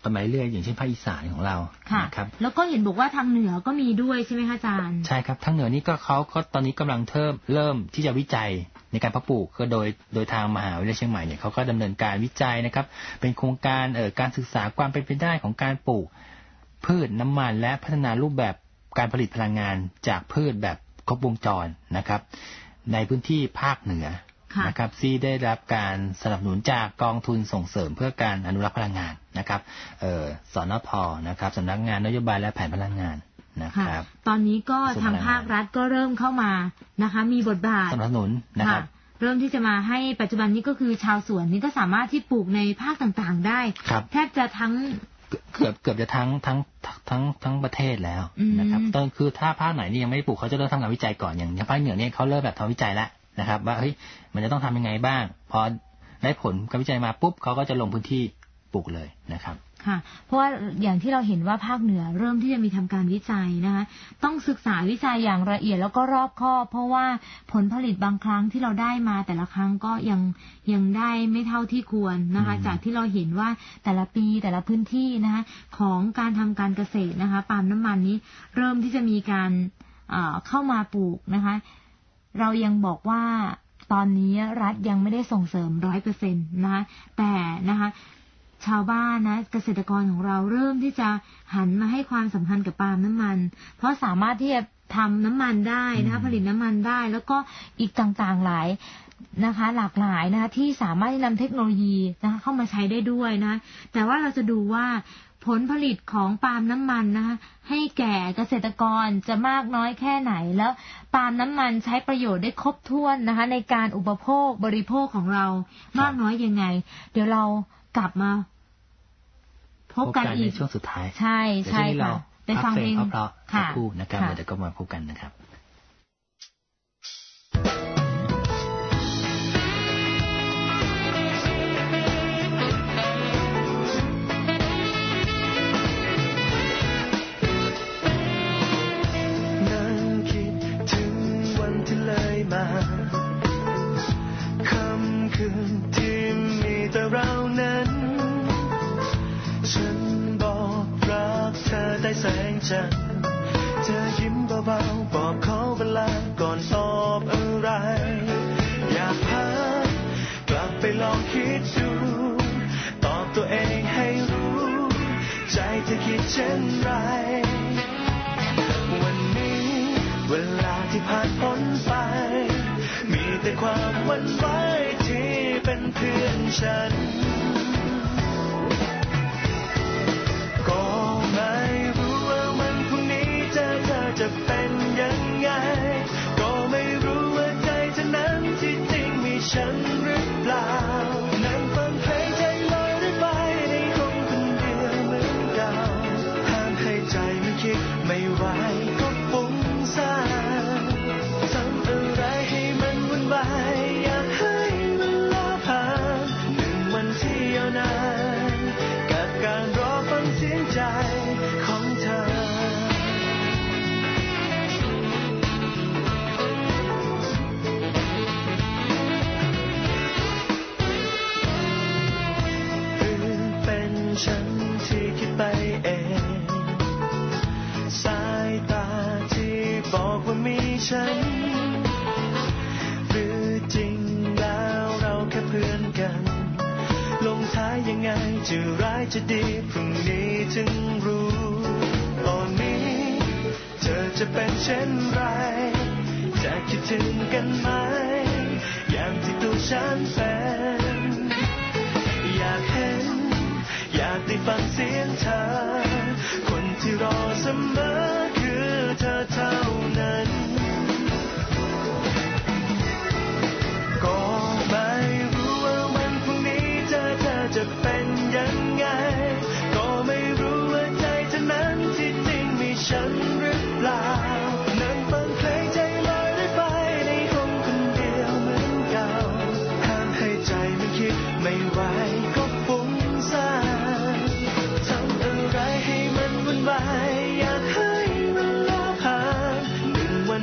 กันมาเรื่อยอย่างเช่นภาคอีสานของเราครับแล้วก็เห็นบอกว่าทางเหนือก็มีด้วยใช่ไหมคะอาจารย์ใช่ครับทางเหนือนี่ก็เขาก็ตอนนี้กำลังเริ่มเริ่มที่จะวิจัยในการเพาะปลูกก็โดยโดยทางมหาวิทยาลัยเชียงใหม่เนี่ยเขาก็ดำเนินการวิจัยนะครับเป็นโครงการเอ่อการศึกษาความเป็นไปได้ของการปลูกพืชน้ำมันและพัฒนารูปแบบการผลิตพลังงานจากพืชแบบครบวงจรนะครับในพื้นที่ภาคเหนือนะครับที่ได้รับการสนับสนุนจากกองทุนส่งเสริมเพื่อการอนุรักษ์พลังงานนะครับเอ่อสนพ.นะครับสำนักงานนโยบายและแผนพลังงานนะครับตอนนี้ก็ทางภาครัฐก็เริ่มเข้ามานะคะมีบทบาทสนับสนุนนะครับเริ่มที่จะมาให้ปัจจุบันนี้ก็คือชาวสวนนี่ก็สามารถที่ปลูกในภาคต่างๆได้แทบจะทั้งเกือบเกือบจะทั้งทั้งทั้งทั้งประเทศแล้วนะครับตอนคือถ้าภาคไหนนี่ยังไม่ปลูกเขาจะเริ่มทำงานวิจัยก่อนอย่างภาคเหนือเนี่ยเขาเริ่มแบบทำวิจัยแล้วนะครับว่าเฮ้ยมันจะต้องทำยังไงบ้างพอได้ผลการวิจัยมาปุ๊บเขาก็จะลงพื้นที่ปลูกเลยนะครับค่ะเพราะว่าอย่างที่เราเห็นว่าภาคเหนือเริ่มที่จะมีทำการวิจัยนะคะต้องศึกษาวิจัยอย่างละเอียดแล้วก็รอบคอบเพราะว่าผลผลิตบางครั้งที่เราได้มาแต่ละครั้งก็ยังยังได้ไม่เท่าที่ควรนะคะจากที่เราเห็นว่าแต่ละปีแต่ละพื้นที่นะคะของการทำการเกษตรนะคะปาล์มน้ำมันนี้เริ่มที่จะมีการเข้ามาปลูกนะคะเรายังบอกว่าตอนนี้รัฐยังไม่ได้ส่งเสริมร้อยเปอร์เซ็นต์นะคะแต่นะคะชาวบ้านนะเกษตรกรของเราเริ่มที่จะหันมาให้ความสำคัญกับปาล์มน้ำมันเพราะสามารถที่จะทำน้ำมันได้นะคะผลิตน้ำมันได้แล้วก็อีกต่างๆหลายนะคะหลากหลายนะคะที่สามารถนำเทคโนโลยีนะคะเข้ามาใช้ได้ด้วยนะแต่ว่าเราจะดูว่าผลผลิตของปาล์มน้ำมันนะคะให้แก่เกษตรกรจะมากน้อยแค่ไหนแล้วปาล์มน้ำมันใช้ประโยชน์ได้ครบถ้วนนะคะในการอุปโภคบริโภคของเรามากน้อยยังไงเดี๋ยวเรากลับมาพบกันอีกในช่วงสุดท้ายใช่ใช่ค่ะไปฟังเพลงเพราะๆสักครู่นะครับเดี๋ยวก็มาพบกันนะครับนั่งคิดถึงวันที่เลยมาค่ำคืนที่มีแต่เรานั้นฉันบอกรักเธอได้แสงจันทร์เธอยิ้มเบาๆบอกขอเวลาก่อนตอบอะไรอยากพักกลับไปลองคิดดูตอบตัวเองให้รู้ใจเธอคิดเช่นไรวันนี้เวลาที่ผ่านพ้นไปมีแต่ความหวั่นไหวที่เป็นเพื่อนฉันก็ไม่รู้ว่าวันพรุ่งนี้เจอเธอจะเป็นยังไงก็ไม่รู้ว่าใจเธอนั้นที่จริงมีฉันหรือเปล่านั่งฟังเพลงใจลอยได้ไปในห้องคนเดียวเหมือนเก่าห้ามให้ใจไม่คิดไม่ไหวก็ฟุ้งซ่านทำอะไรให้มันวุ่นวายอยากให้เวลาผ่านหนึ่งวันที่ยาวนานกับการรอฟังเสียงใจของเธอหรือเป็นฉันที่คิดไปเองสายตาที่บอกว่ามีฉันหรือจริงแล้วเราแค่เพื่อนกันลงท้ายยังไงจะร้ายจะดีพรุ่งนี้ถึงรู้ตอนนี้เธอจะเป็นเช่นไรจะคิดถึงกันไหมอย่างที่ตัวฉันเป็นอยากเห็นอยากได้ฟังเสียงเธอคนที่รอเสมอคือเธอเท่านั้นก็ไม่รู้ว่าวันพรุ่งนี้เจอเธอจะเป็นยังไงก็ไม่รู้ว่าใจเธอนั้นที่จริงมีฉันหรือเปล่านั่งฟังเพลงใจลอยได้ไปในห้องคนเดียวเหมือนเก่าห้ามให้ใจมันคิดไม่ไหวก็ฟุ้งซ่านทำอะไรให้มันวุ่นวายอยากให้เวลาผ่านหนึ่งวัน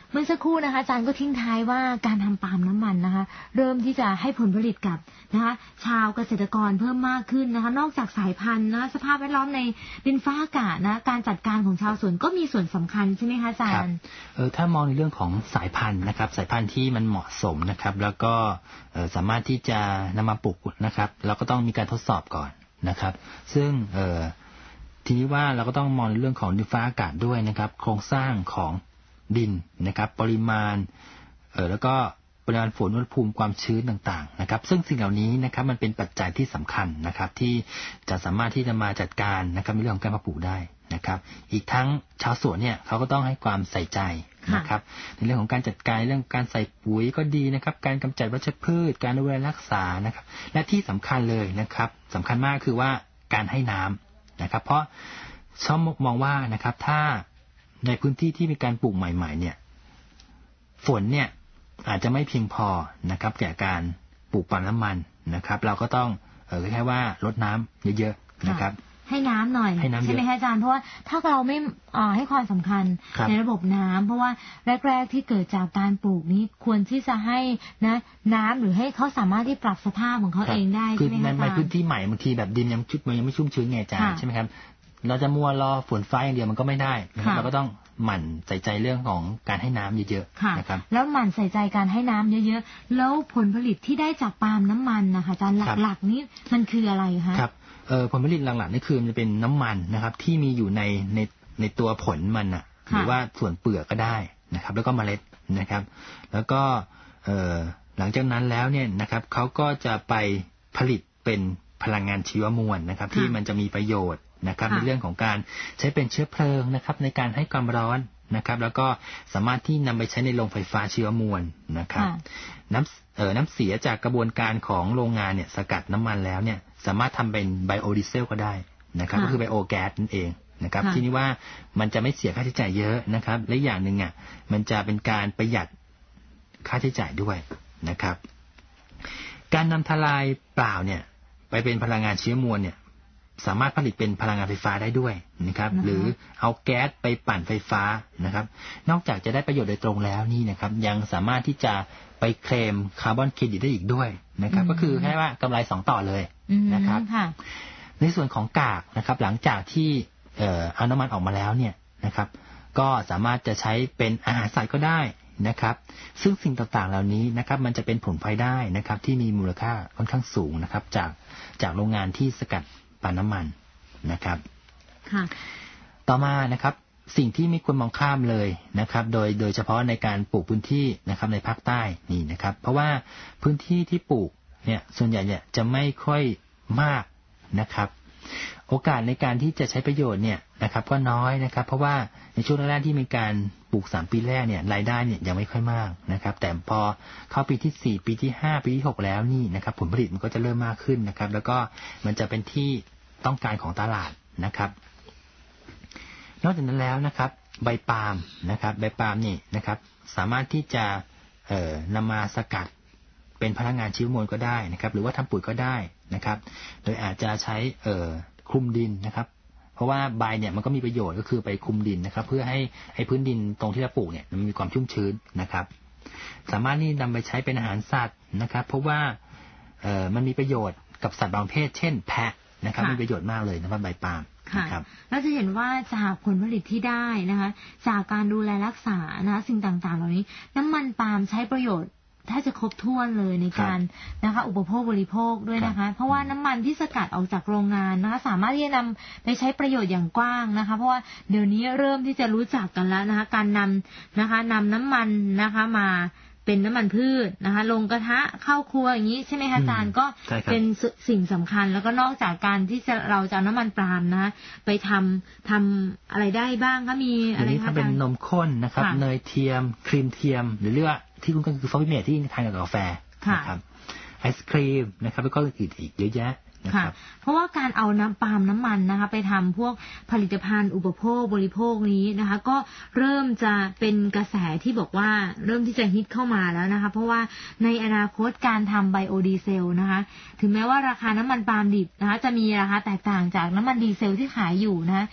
เมื่อสักครู่นะคะอาจารย์ก็ทิ้งท้ายว่าการทำปาล์มน้ำมันนะคะเริ่มที่จะให้ผลผลิตกับนะคะชาวเกษตรกรเพิ่มมากขึ้นนะคะนอกจากสายพันธุ์นะสภาพแวดล้อมในดินฟ้าอากาศนะการจัดการของชาวสวนก็มีส่วนสำคัญใช่ไหมคะอาจารย์เออถ้ามองในเรื่องของสายพันธุ์นะครับสายพันธุ์ที่มันเหมาะสมนะครับแล้วก็สามารถที่จะนำมาปลูกนะครับเราก็ต้องมีการทดสอบก่อนนะครับซึ่งเออทีนี้ว่าเราก็ต้องมองในเรื่องของดินฟ้าอากาศด้วยนะครับโครงสร้างของดินนะครับปริมาณเออแล้วก็ปริมาณฝนอุณหภูมิความชื้นต่างๆนะครับซึ่งสิ่งเหล่านี้นะครับมันเป็นปัจจัยที่สำคัญนะครับที่จะสามารถที่จะมาจัดการนะครับในเรื่องของการปลูกได้นะครับอีกทั้งชาวสวนเนี่ยเขาก็ต้องให้ความใส่ใจนะครับในเรื่องของการจัดการเรื่องการใส่ปุ๋ยก็ดีนะครับการกำจัดวัชพืชการดูแลรักษานะครับและที่สำคัญเลยนะครับสำคัญมากคือว่าการให้น้ำนะครับเพราะชอบมองว่านะครับถ้าในพื้นที่ที่มีการปลูกใหม่ๆเนี่ยฝนเนี่ยอาจจะไม่เพียงพอนะครับแก่การปลูกปาล์มน้ำมันนะครับเราก็ต้องเออแค่ว่าลดน้ำเยอะๆนะครับให้น้ำหน่อยใช่ไหมคะอาจารย์เพราะว่าถ้าเราไม่ให้ความสำคัญในระบบน้ำเพราะว่าแรกๆที่เกิดจากการปลูกนี้ควรที่จะให้นะน้ำหรือให้เขาสามารถที่ปรับสภาพของเขาเองได้ใช่ไหมคะอาจารย์คือในพื้นที่ใหม่บางทีแบบดินยังชุดมันยังไม่ชุ่มชื้นไงอาจารย์ใช่ไหมครับเราจะมัวรอฝนฟ้าอย่างเดียวมันก็ไม่ได้เราก็ต้องหมั่นใส่ใจเรื่องของการให้น้ำเยอะๆนะครับแล้วหมั่นใส่ใจการให้น้ำเยอะๆแล้วผลผลิตที่ได้จากปาล์มน้ำมันนะคะอาจารย์หลักๆนี้มันคืออะไรคะครับเอ่อผลผลิตหลักๆนี่คือมันจะเป็นน้ำมันนะครับที่มีอยู่ในในในตัวผลมันอ่ะหรือว่าส่วนเปลือกก็ได้นะครับแล้วก็เมล็ดนะครับแล้วก็เอ่อหลังจากนั้นแล้วเนี่ยนะครับเขาก็จะไปผลิตเป็นพลังงานชีวมวลนะครับที่มันจะมีประโยชน์นะครับในเรื่องของการใช้เป็นเชื้อเพลิงนะครับในการให้ความร้อนนะครับแล้วก็สามารถที่นำไปใช้ในโรงไฟฟ้าชีวมวลนะครับน้ำเอ่อน้ำเสียจากกระบวนการของโรงงานเนี่ยสกัดน้ำมันแล้วเนี่ยสามารถทำเป็นไบโอดีเซลก็ได้นะครับก็คือไบโอแก๊สนั่นเองนะครับทีนี้ว่ามันจะไม่เสียค่าใช้จ่ายเยอะนะครับและอย่างหนึ่งอ่ะมันจะเป็นการประหยัดค่าใช้จ่ายด้วยนะครับการนำทลายเปล่าเนี่ยไปเป็นพลังงานชีวมวลเนี่ยสามารถผลิตเป็นพลังงานไฟฟ้าได้ด้วยนะครับหรือเอาแก๊สไปปั่นไฟฟ้านะครับนอกจากจะได้ประโยชน์โดยตรงแล้วนี่นะครับยังสามารถที่จะไปเคลมคาร์บอนเครดิตได้อีกด้วยนะครับก็คือแค่ว่ากำไรสองต่อเลยนะครับในส่วนของกากนะครับหลังจากที่เอ่อเอาน้ำมันออกมาแล้วเนี่ยนะครับก็สามารถจะใช้เป็นอาหารสัตว์ก็ได้นะครับซึ่งสิ่งต่างๆเหล่านี้นะครับมันจะเป็นผลพลอยได้นะครับที่มีมูลค่าค่อนข้างสูงนะครับจากจากโรงงานที่สกัดปาล์มน้ำมันนะครับค่ะต่อมานะครับสิ่งที่ไม่ควรมองข้ามเลยนะครับโดยโดยเฉพาะในการปลูกพื้นที่นะครับในภาคใต้นี่นะครับเพราะว่าพื้นที่ที่ปลูกเนี่ยส่วนใหญ่เนี่ยจะไม่ค่อยมากนะครับโอกาสในการที่จะใช้ประโยชน์เนี่ยนะครับก็น้อยนะครับเพราะว่าในช่วงแรกที่มีการปลูกสามปีแรกเนี่ยรายได้เนี่ยยังไม่ค่อยมากนะครับแต่พอเข้าปีที่สี่ปีที่ห้าปีที่หกแล้วนี่นะครับผลผลิตมันก็จะเริ่มมากขึ้นนะครับแล้วก็มันจะเป็นที่ต้องการของตลาดนะครับนอกจากนั้นแล้วนะครับใบปาล์มนะครับใบปาล์มนี่นะครับสามารถที่จะเอ่อนำมาสกัดเป็นพลังงานชีวมวลก็ได้นะครับหรือว่าทำปุ๋ยก็ได้นะครับโดยอาจจะใช้เอ่อคลุมดินนะครับเพราะว่าใบเนี่ยมันก็มีประโยชน์ก็คือไปคลุมดินนะครับเพื่อให้ให้พื้นดินตรงที่เราปลูกเนี่ยมันมีความชุ่มชื้นนะครับสามารถนี่นำไปใช้เป็นอาหารสัตว์นะครับเพราะว่าเอ่อมันมีประโยชน์กับสัตว์บางประเภทเช่นแพะนะครับมีประโยชน์มากเลยนะครับใบปาล์มค่ะแล้วจะเห็นว่าจากผลผลิตที่ได้นะคะจากการดูแลรักษานะสิ่งต่างๆเหล่านี้น้ำมันปาล์มใช้ประโยชน์ถ้าจะครบถ้วนเลยในการนะคะอุปโภคบริโภคด้วยนะคะเพราะว่าน้ำมันที่สกัดออกจากโรงงานนะคะสามารถที่จะนำไปใช้ประโยชน์อย่างกว้างนะคะเพราะว่าเดี๋ยวนี้เริ่มที่จะรู้จักกันแล้วนะคะการนำนะคะนำน้ำมันนะคะมาเป็นน้ำมันพืชนะคะลงกระทะเข้าครัวอย่างนี้ใช่ไหมคะอาจารย์ก็เป็นสิ่งสำคัญแล้วก็นอกจากการที่จะเราจะเอาน้ำมันปาล์มนะไปทำทำอะไรได้บ้างคะมีอะไรคะถ้าเป็นนมข้นนะครับเนยเทียมครีมเทียมหรือเรียกว่าที่คุณก็คือฟอร์มิเมทที่ทานกับกาแฟนะครับไอศครีมนะครับแล้วก็อื่นอีกเยอะแยะค่ะเพราะว่าการเอาน้ำปาล์มน้ำมันนะคะไปทำพวกผลิตภัณฑ์อุปโภคบริโภคนี้นะคะก็เริ่มจะเป็นกระแสที่บอกว่าเริ่มที่จะฮิตเข้ามาแล้วนะคะเพราะว่าในอนาคตการทำไบโอดีเซลนะคะถึงแม้ว่าราคาน้ำมันปาล์มดิบนะคะจะมีราคาแตกต่างจากน้ำมันดีเซลที่ขายอยู่นะ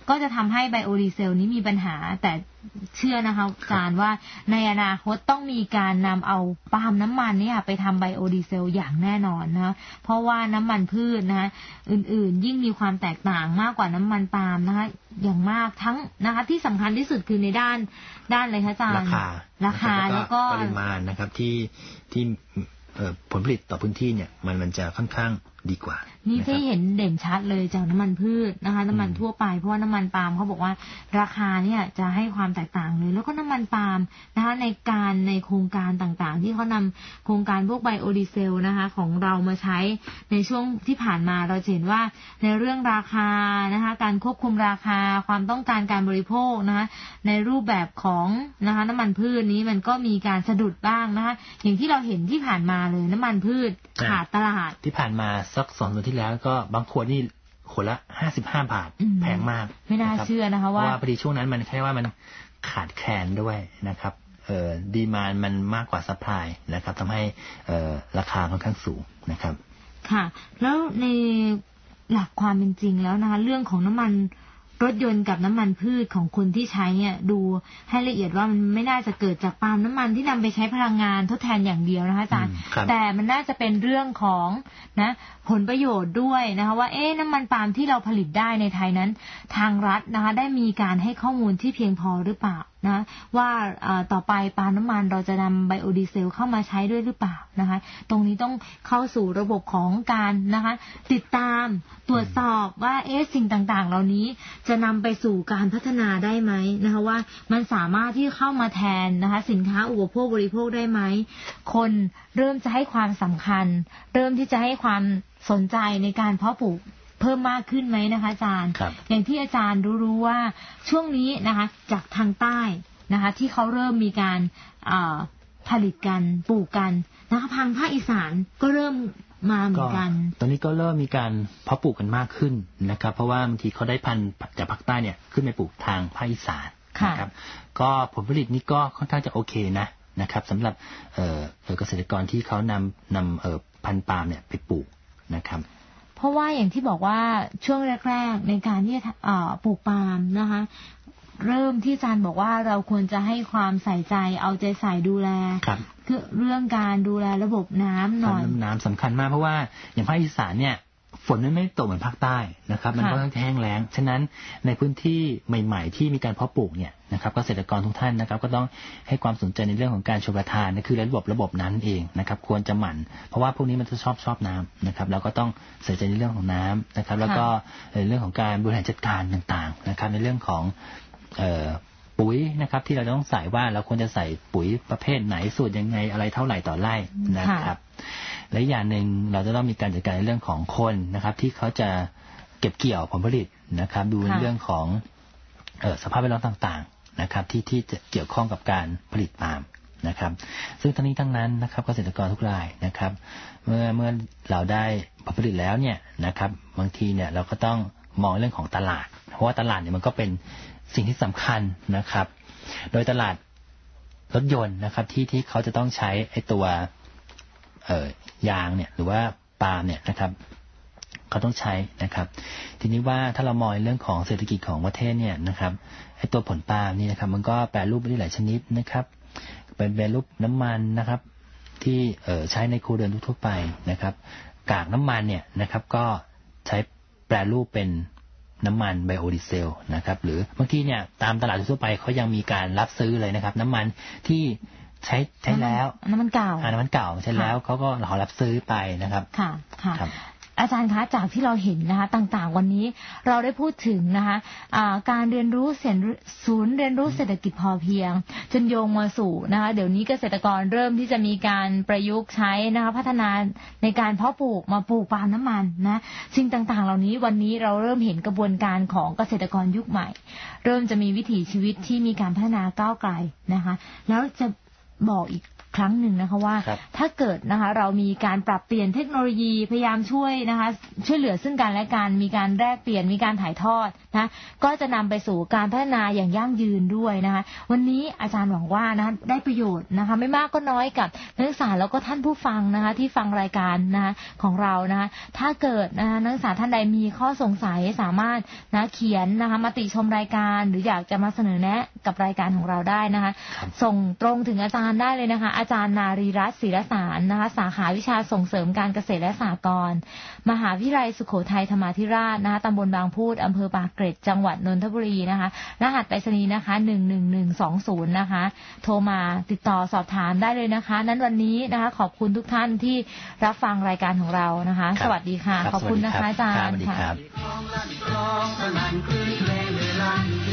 ก็จะทำให้ไบโอดีเซลนี้มีปัญหาแต่เชื่อนะคะอาจารย์ว่าในอนาคตต้องมีการนำเอาปาล์มน้ำมันเนี่ยไปทำไบโอดีเซลอย่างแน่นอนนะเพราะว่าน้ำมันพืชนะคะอื่นๆยิ่งมีความแตกต่างมากกว่าน้ำมันปาล์มนะคะอย่างมากทั้งนะคะที่สำคัญที่สุดคือในด้านด้านอะไรคะอาจารย์ราคาราคาแล้วก็ปริมาณนะครับที่ที่ผลผลิตต่อพื้นที่เนี่ยมันมันจะค่อนข้างดีกว่านี่ที่เห็นเด่นชัดเลยจากน้ำมันพืชนะคะน้ำมันทั่วไปเพราะว่าน้ำมันปาล์มเขาบอกว่าราคาเนี่ยจะให้ความแตกต่างเลยแล้วก็น้ำมันปาล์มนะคะในการในโครงการต่างๆที่เขานำโครงการพวกไบโอดีเซลนะคะของเรามาใช้ในช่วงที่ผ่านมาเราเห็นว่าในเรื่องราคานะคะการควบคุมราคาความต้องการการบริโภคนะคะในรูปแบบของนะคะน้ำมันพืชนี้มันก็มีการสะดุดบ้างนะคะอย่างที่เราเห็นที่ผ่านมาเลยน้ำมันพืชขาดตลาดที่ผ่านมาสักสองเดือนที่แล้วก็บางขวดนี่ขวดละห้าสิบห้าบาทแพงมากไม่น่าเชื่อนะคะว่าพอดีช่วงนั้นมันแค่ว่ามันขาดแคลนด้วยนะครับเอ่อดีมานด์มันมากกว่าซัพพลายนะครับทำให้เอ่อราคาค่อนข้างสูงนะครับค่ะแล้วในหลักความเป็นจริงแล้วนะคะเรื่องของน้ำมันรถยนต์กับน้ำมันพืชของคนที่ใช้เนี่ยดูให้ละเอียดว่ามันไม่น่าจะเกิดจากปาล์มน้ำมันที่นำไปใช้พลังงานทดแทนอย่างเดียวนะคะอาจารย์แต่มันน่าจะเป็นเรื่องของนะผลประโยชน์ด้วยนะคะว่าเอ๊ะน้ำมันปาล์มที่เราผลิตได้ในไทยนั้นทางรัฐนะคะได้มีการให้ข้อมูลที่เพียงพอหรือเปล่านะว่าต่อไปปาล์มน้ำมันเราจะนำไบโอดีเซลเข้ามาใช้ด้วยหรือเปล่านะคะตรงนี้ต้องเข้าสู่ระบบของการนะคะติดตามตรวจสอบว่าเอ๊ะสิ่งต่างๆเหล่านี้จะนำไปสู่การพัฒนาได้ไหมนะคะว่ามันสามารถที่เข้ามาแทนนะคะสินค้าอุปโภคบริโภคได้ไหมคนเริ่มจะให้ความสำคัญเริ่มที่จะให้ความสนใจในการเพาะปลูกเพิ่มมากขึ้นไหมนะคะอาจารย์อย่างที่อาจารย์รู้ๆว่าช่วงนี้นะคะจากทางใต้นะคะที่เขาเริ่มมีการผลิตกันปลูกกันนะคะทางภาคอีสานก็เริ่มมาเหมือนกันตอนนี้ก็เริ่มมีการเพาะปลูกกันมากขึ้นนะครับเพราะว่าบางทีเขาได้พันธุ์จากภาคใต้เนี่ยขึ้นไปปลูกทางภาคอีสานนะครับก็ผลผลิตนี้ก็ค่อนข้างจะโอเคนะนะครับสำหรับเกษตรกรที่เขานำนำพันธุ์ปาล์มเนี่ยไปปลูกนะครับเพราะว่าอย่างที่บอกว่าช่วงแรกๆในการที่ปลูกปาล์มนะคะเริ่มที่อาจารย์บอกว่าเราควรจะให้ความใส่ใจเอาใจใส่ดูแลคือเรื่องการดูแลระบบน้ำหน่อยน้ำสำคัญมากเพราะว่าอย่างภาคอีสานเนี่ยฝนไม่ตกเหมือนภาคใต้นะครับมันก็ต้องแห้งแล้งฉะนั้นในพื้นที่ใหม่ๆที่มีการเพาะปลูกเนี่ยนะครับเกษตรกรทุกท่านนะครับก็ต้องให้ความสนใจในเรื่องของการชลประทานนั่นคือระบบระบบนั้นเองนะครับควรจะหมั่นเพราะว่าพวกนี้มันจะชอบชอบน้ำนะครับเราก็ต้องใส่ใจในเรื่องของน้ำนะครับแล้วก็ในเรื่องของการบริหารจัดการต่างๆนะครับในเรื่องของปุ๋ยนะครับที่เราต้องใส่ว่าเราควรจะใส่ปุ๋ยประเภทไหนสูตรยังไงอะไรเท่าไหร่ต่อไร่นะครับและอย่างหนึ่งเราจะต้องมีการจัดการในเรื่องของคนนะครับที่เขาจะเก็บเกี่ยวผลผลิตนะครับดูในเรื่องของสภาพแวดล้อมต่างๆนะครับที่ที่จะเกี่ยวข้องกับการผลิตปาล์มนะครับซึ่งทั้งนี้ทั้งนั้นนะครับเกษตรกรทุกรายนะครับเมื่อเมื่อเราได้ผลผลิตแล้วเนี่ยนะครับบางทีเนี่ยเราก็ต้องมองเรื่องของตลาดเพราะว่าตลาดเนี่ยมันก็เป็นสิ่งที่สำคัญนะครับโดยตลาดรถยนต์นะครับที่ที่เขาจะต้องใช้ไอ้ตัวเอ่อยางเนี่ยหรือว่าปาล์มเนี่ยนะครับเขาต้องใช้นะครับทีนี้ว่าถ้าเรามองเรื่องของเศรษฐกิจของประเทศเนี่ยนะครับไอ้ตัวผลปาล์มนี่นะครับมันก็แปรรูปได้หลายชนิดนะครับเป็นแปรรูปน้ำมันนะครับที่เอ่อใช้ในครัวเรือนทั่วไปนะครับกากน้ำมันเนี่ยนะครับก็ใช้แปรรูปเป็นน้ำมันไบโอดีเซลนะครับหรือบางทีเนี่ยตามตลาดทั่วไปเขายังมีการรับซื้อเลยนะครับน้ำมันที่ใช้ใช้แล้วน้ำมันเก่าน้ำมันเก่าใช้แล้วเขาก็ขอรับซื้อไปนะครับค่ะค่ะอาจารย์คะจากที่เราเห็นนะคะต่างๆวันนี้เราได้พูดถึงนะคะการเรียนรู้ศูนย์เรียนรู้เศรษฐกิจพอเพียงจนโยงมาสู่นะคะเดี๋ยวนี้เกษตรกรเริ่มที่จะมีการประยุกต์ใช้นะคะพัฒนาในการเพาะปลูกมาปลูกปาล์มน้ำมันนะสิ่งต่างๆเหล่านี้วันนี้เราเริ่มเห็นกระบวนการของเกษตรกรยุคใหม่เริ่มจะมีวิถีชีวิตที่มีการพัฒนาก้าวไกลนะคะแล้วจะบอกอีกครั้งหนึ่งนะคะว่าถ้าเกิดนะคะเรามีการปรับเปลี่ยนเทคโนโลยีพยายามช่วยนะคะช่วยเหลือซึ่งกันและกันมีการแลกเปลี่ยนมีการถ่ายทอดนะก็จะนำไปสู่การพัฒนาอย่างยั่งยืนด้วยนะคะวันนี้อาจารย์หวังว่านะได้ประโยชน์นะคะไม่มากก็น้อยกับนักศึกษาแล้วก็ท่านผู้ฟังนะคะที่ฟังรายการนะคะของเรานะคะถ้าเกิดนะคะนักศึกษาท่านใดมีข้อสงสัยสามารถนะเขียนนะคะมาติชมรายการหรืออยากจะมาเสนอแนะกับรายการของเราได้นะคะส่งตรงถึงอาจารย์ได้เลยนะคะอาจารย์นารีรัตน์ศิรสารนะคะสาขาวิชาส่งเสริมการเกษตรและสหกรณ์มหาวิทยาลัยสุโขทัยธรรมาธิราชนะคะตำบลบางพูดอำเภอปากเกร็ดจังหวัดนนทบุรีนะคะรหัสไปรษณีย์นะคะหนึ่งหนึ่งหนึ่งสองศูนย์นะคะโทรมาติดต่อสอบถามได้เลยนะคะนั้นวันนี้นะคะขอบคุณทุกท่านที่รับฟังรายการของเรานะคะสวัสดีค่ะขอบคุณนะคะอาจารย์ค่ะ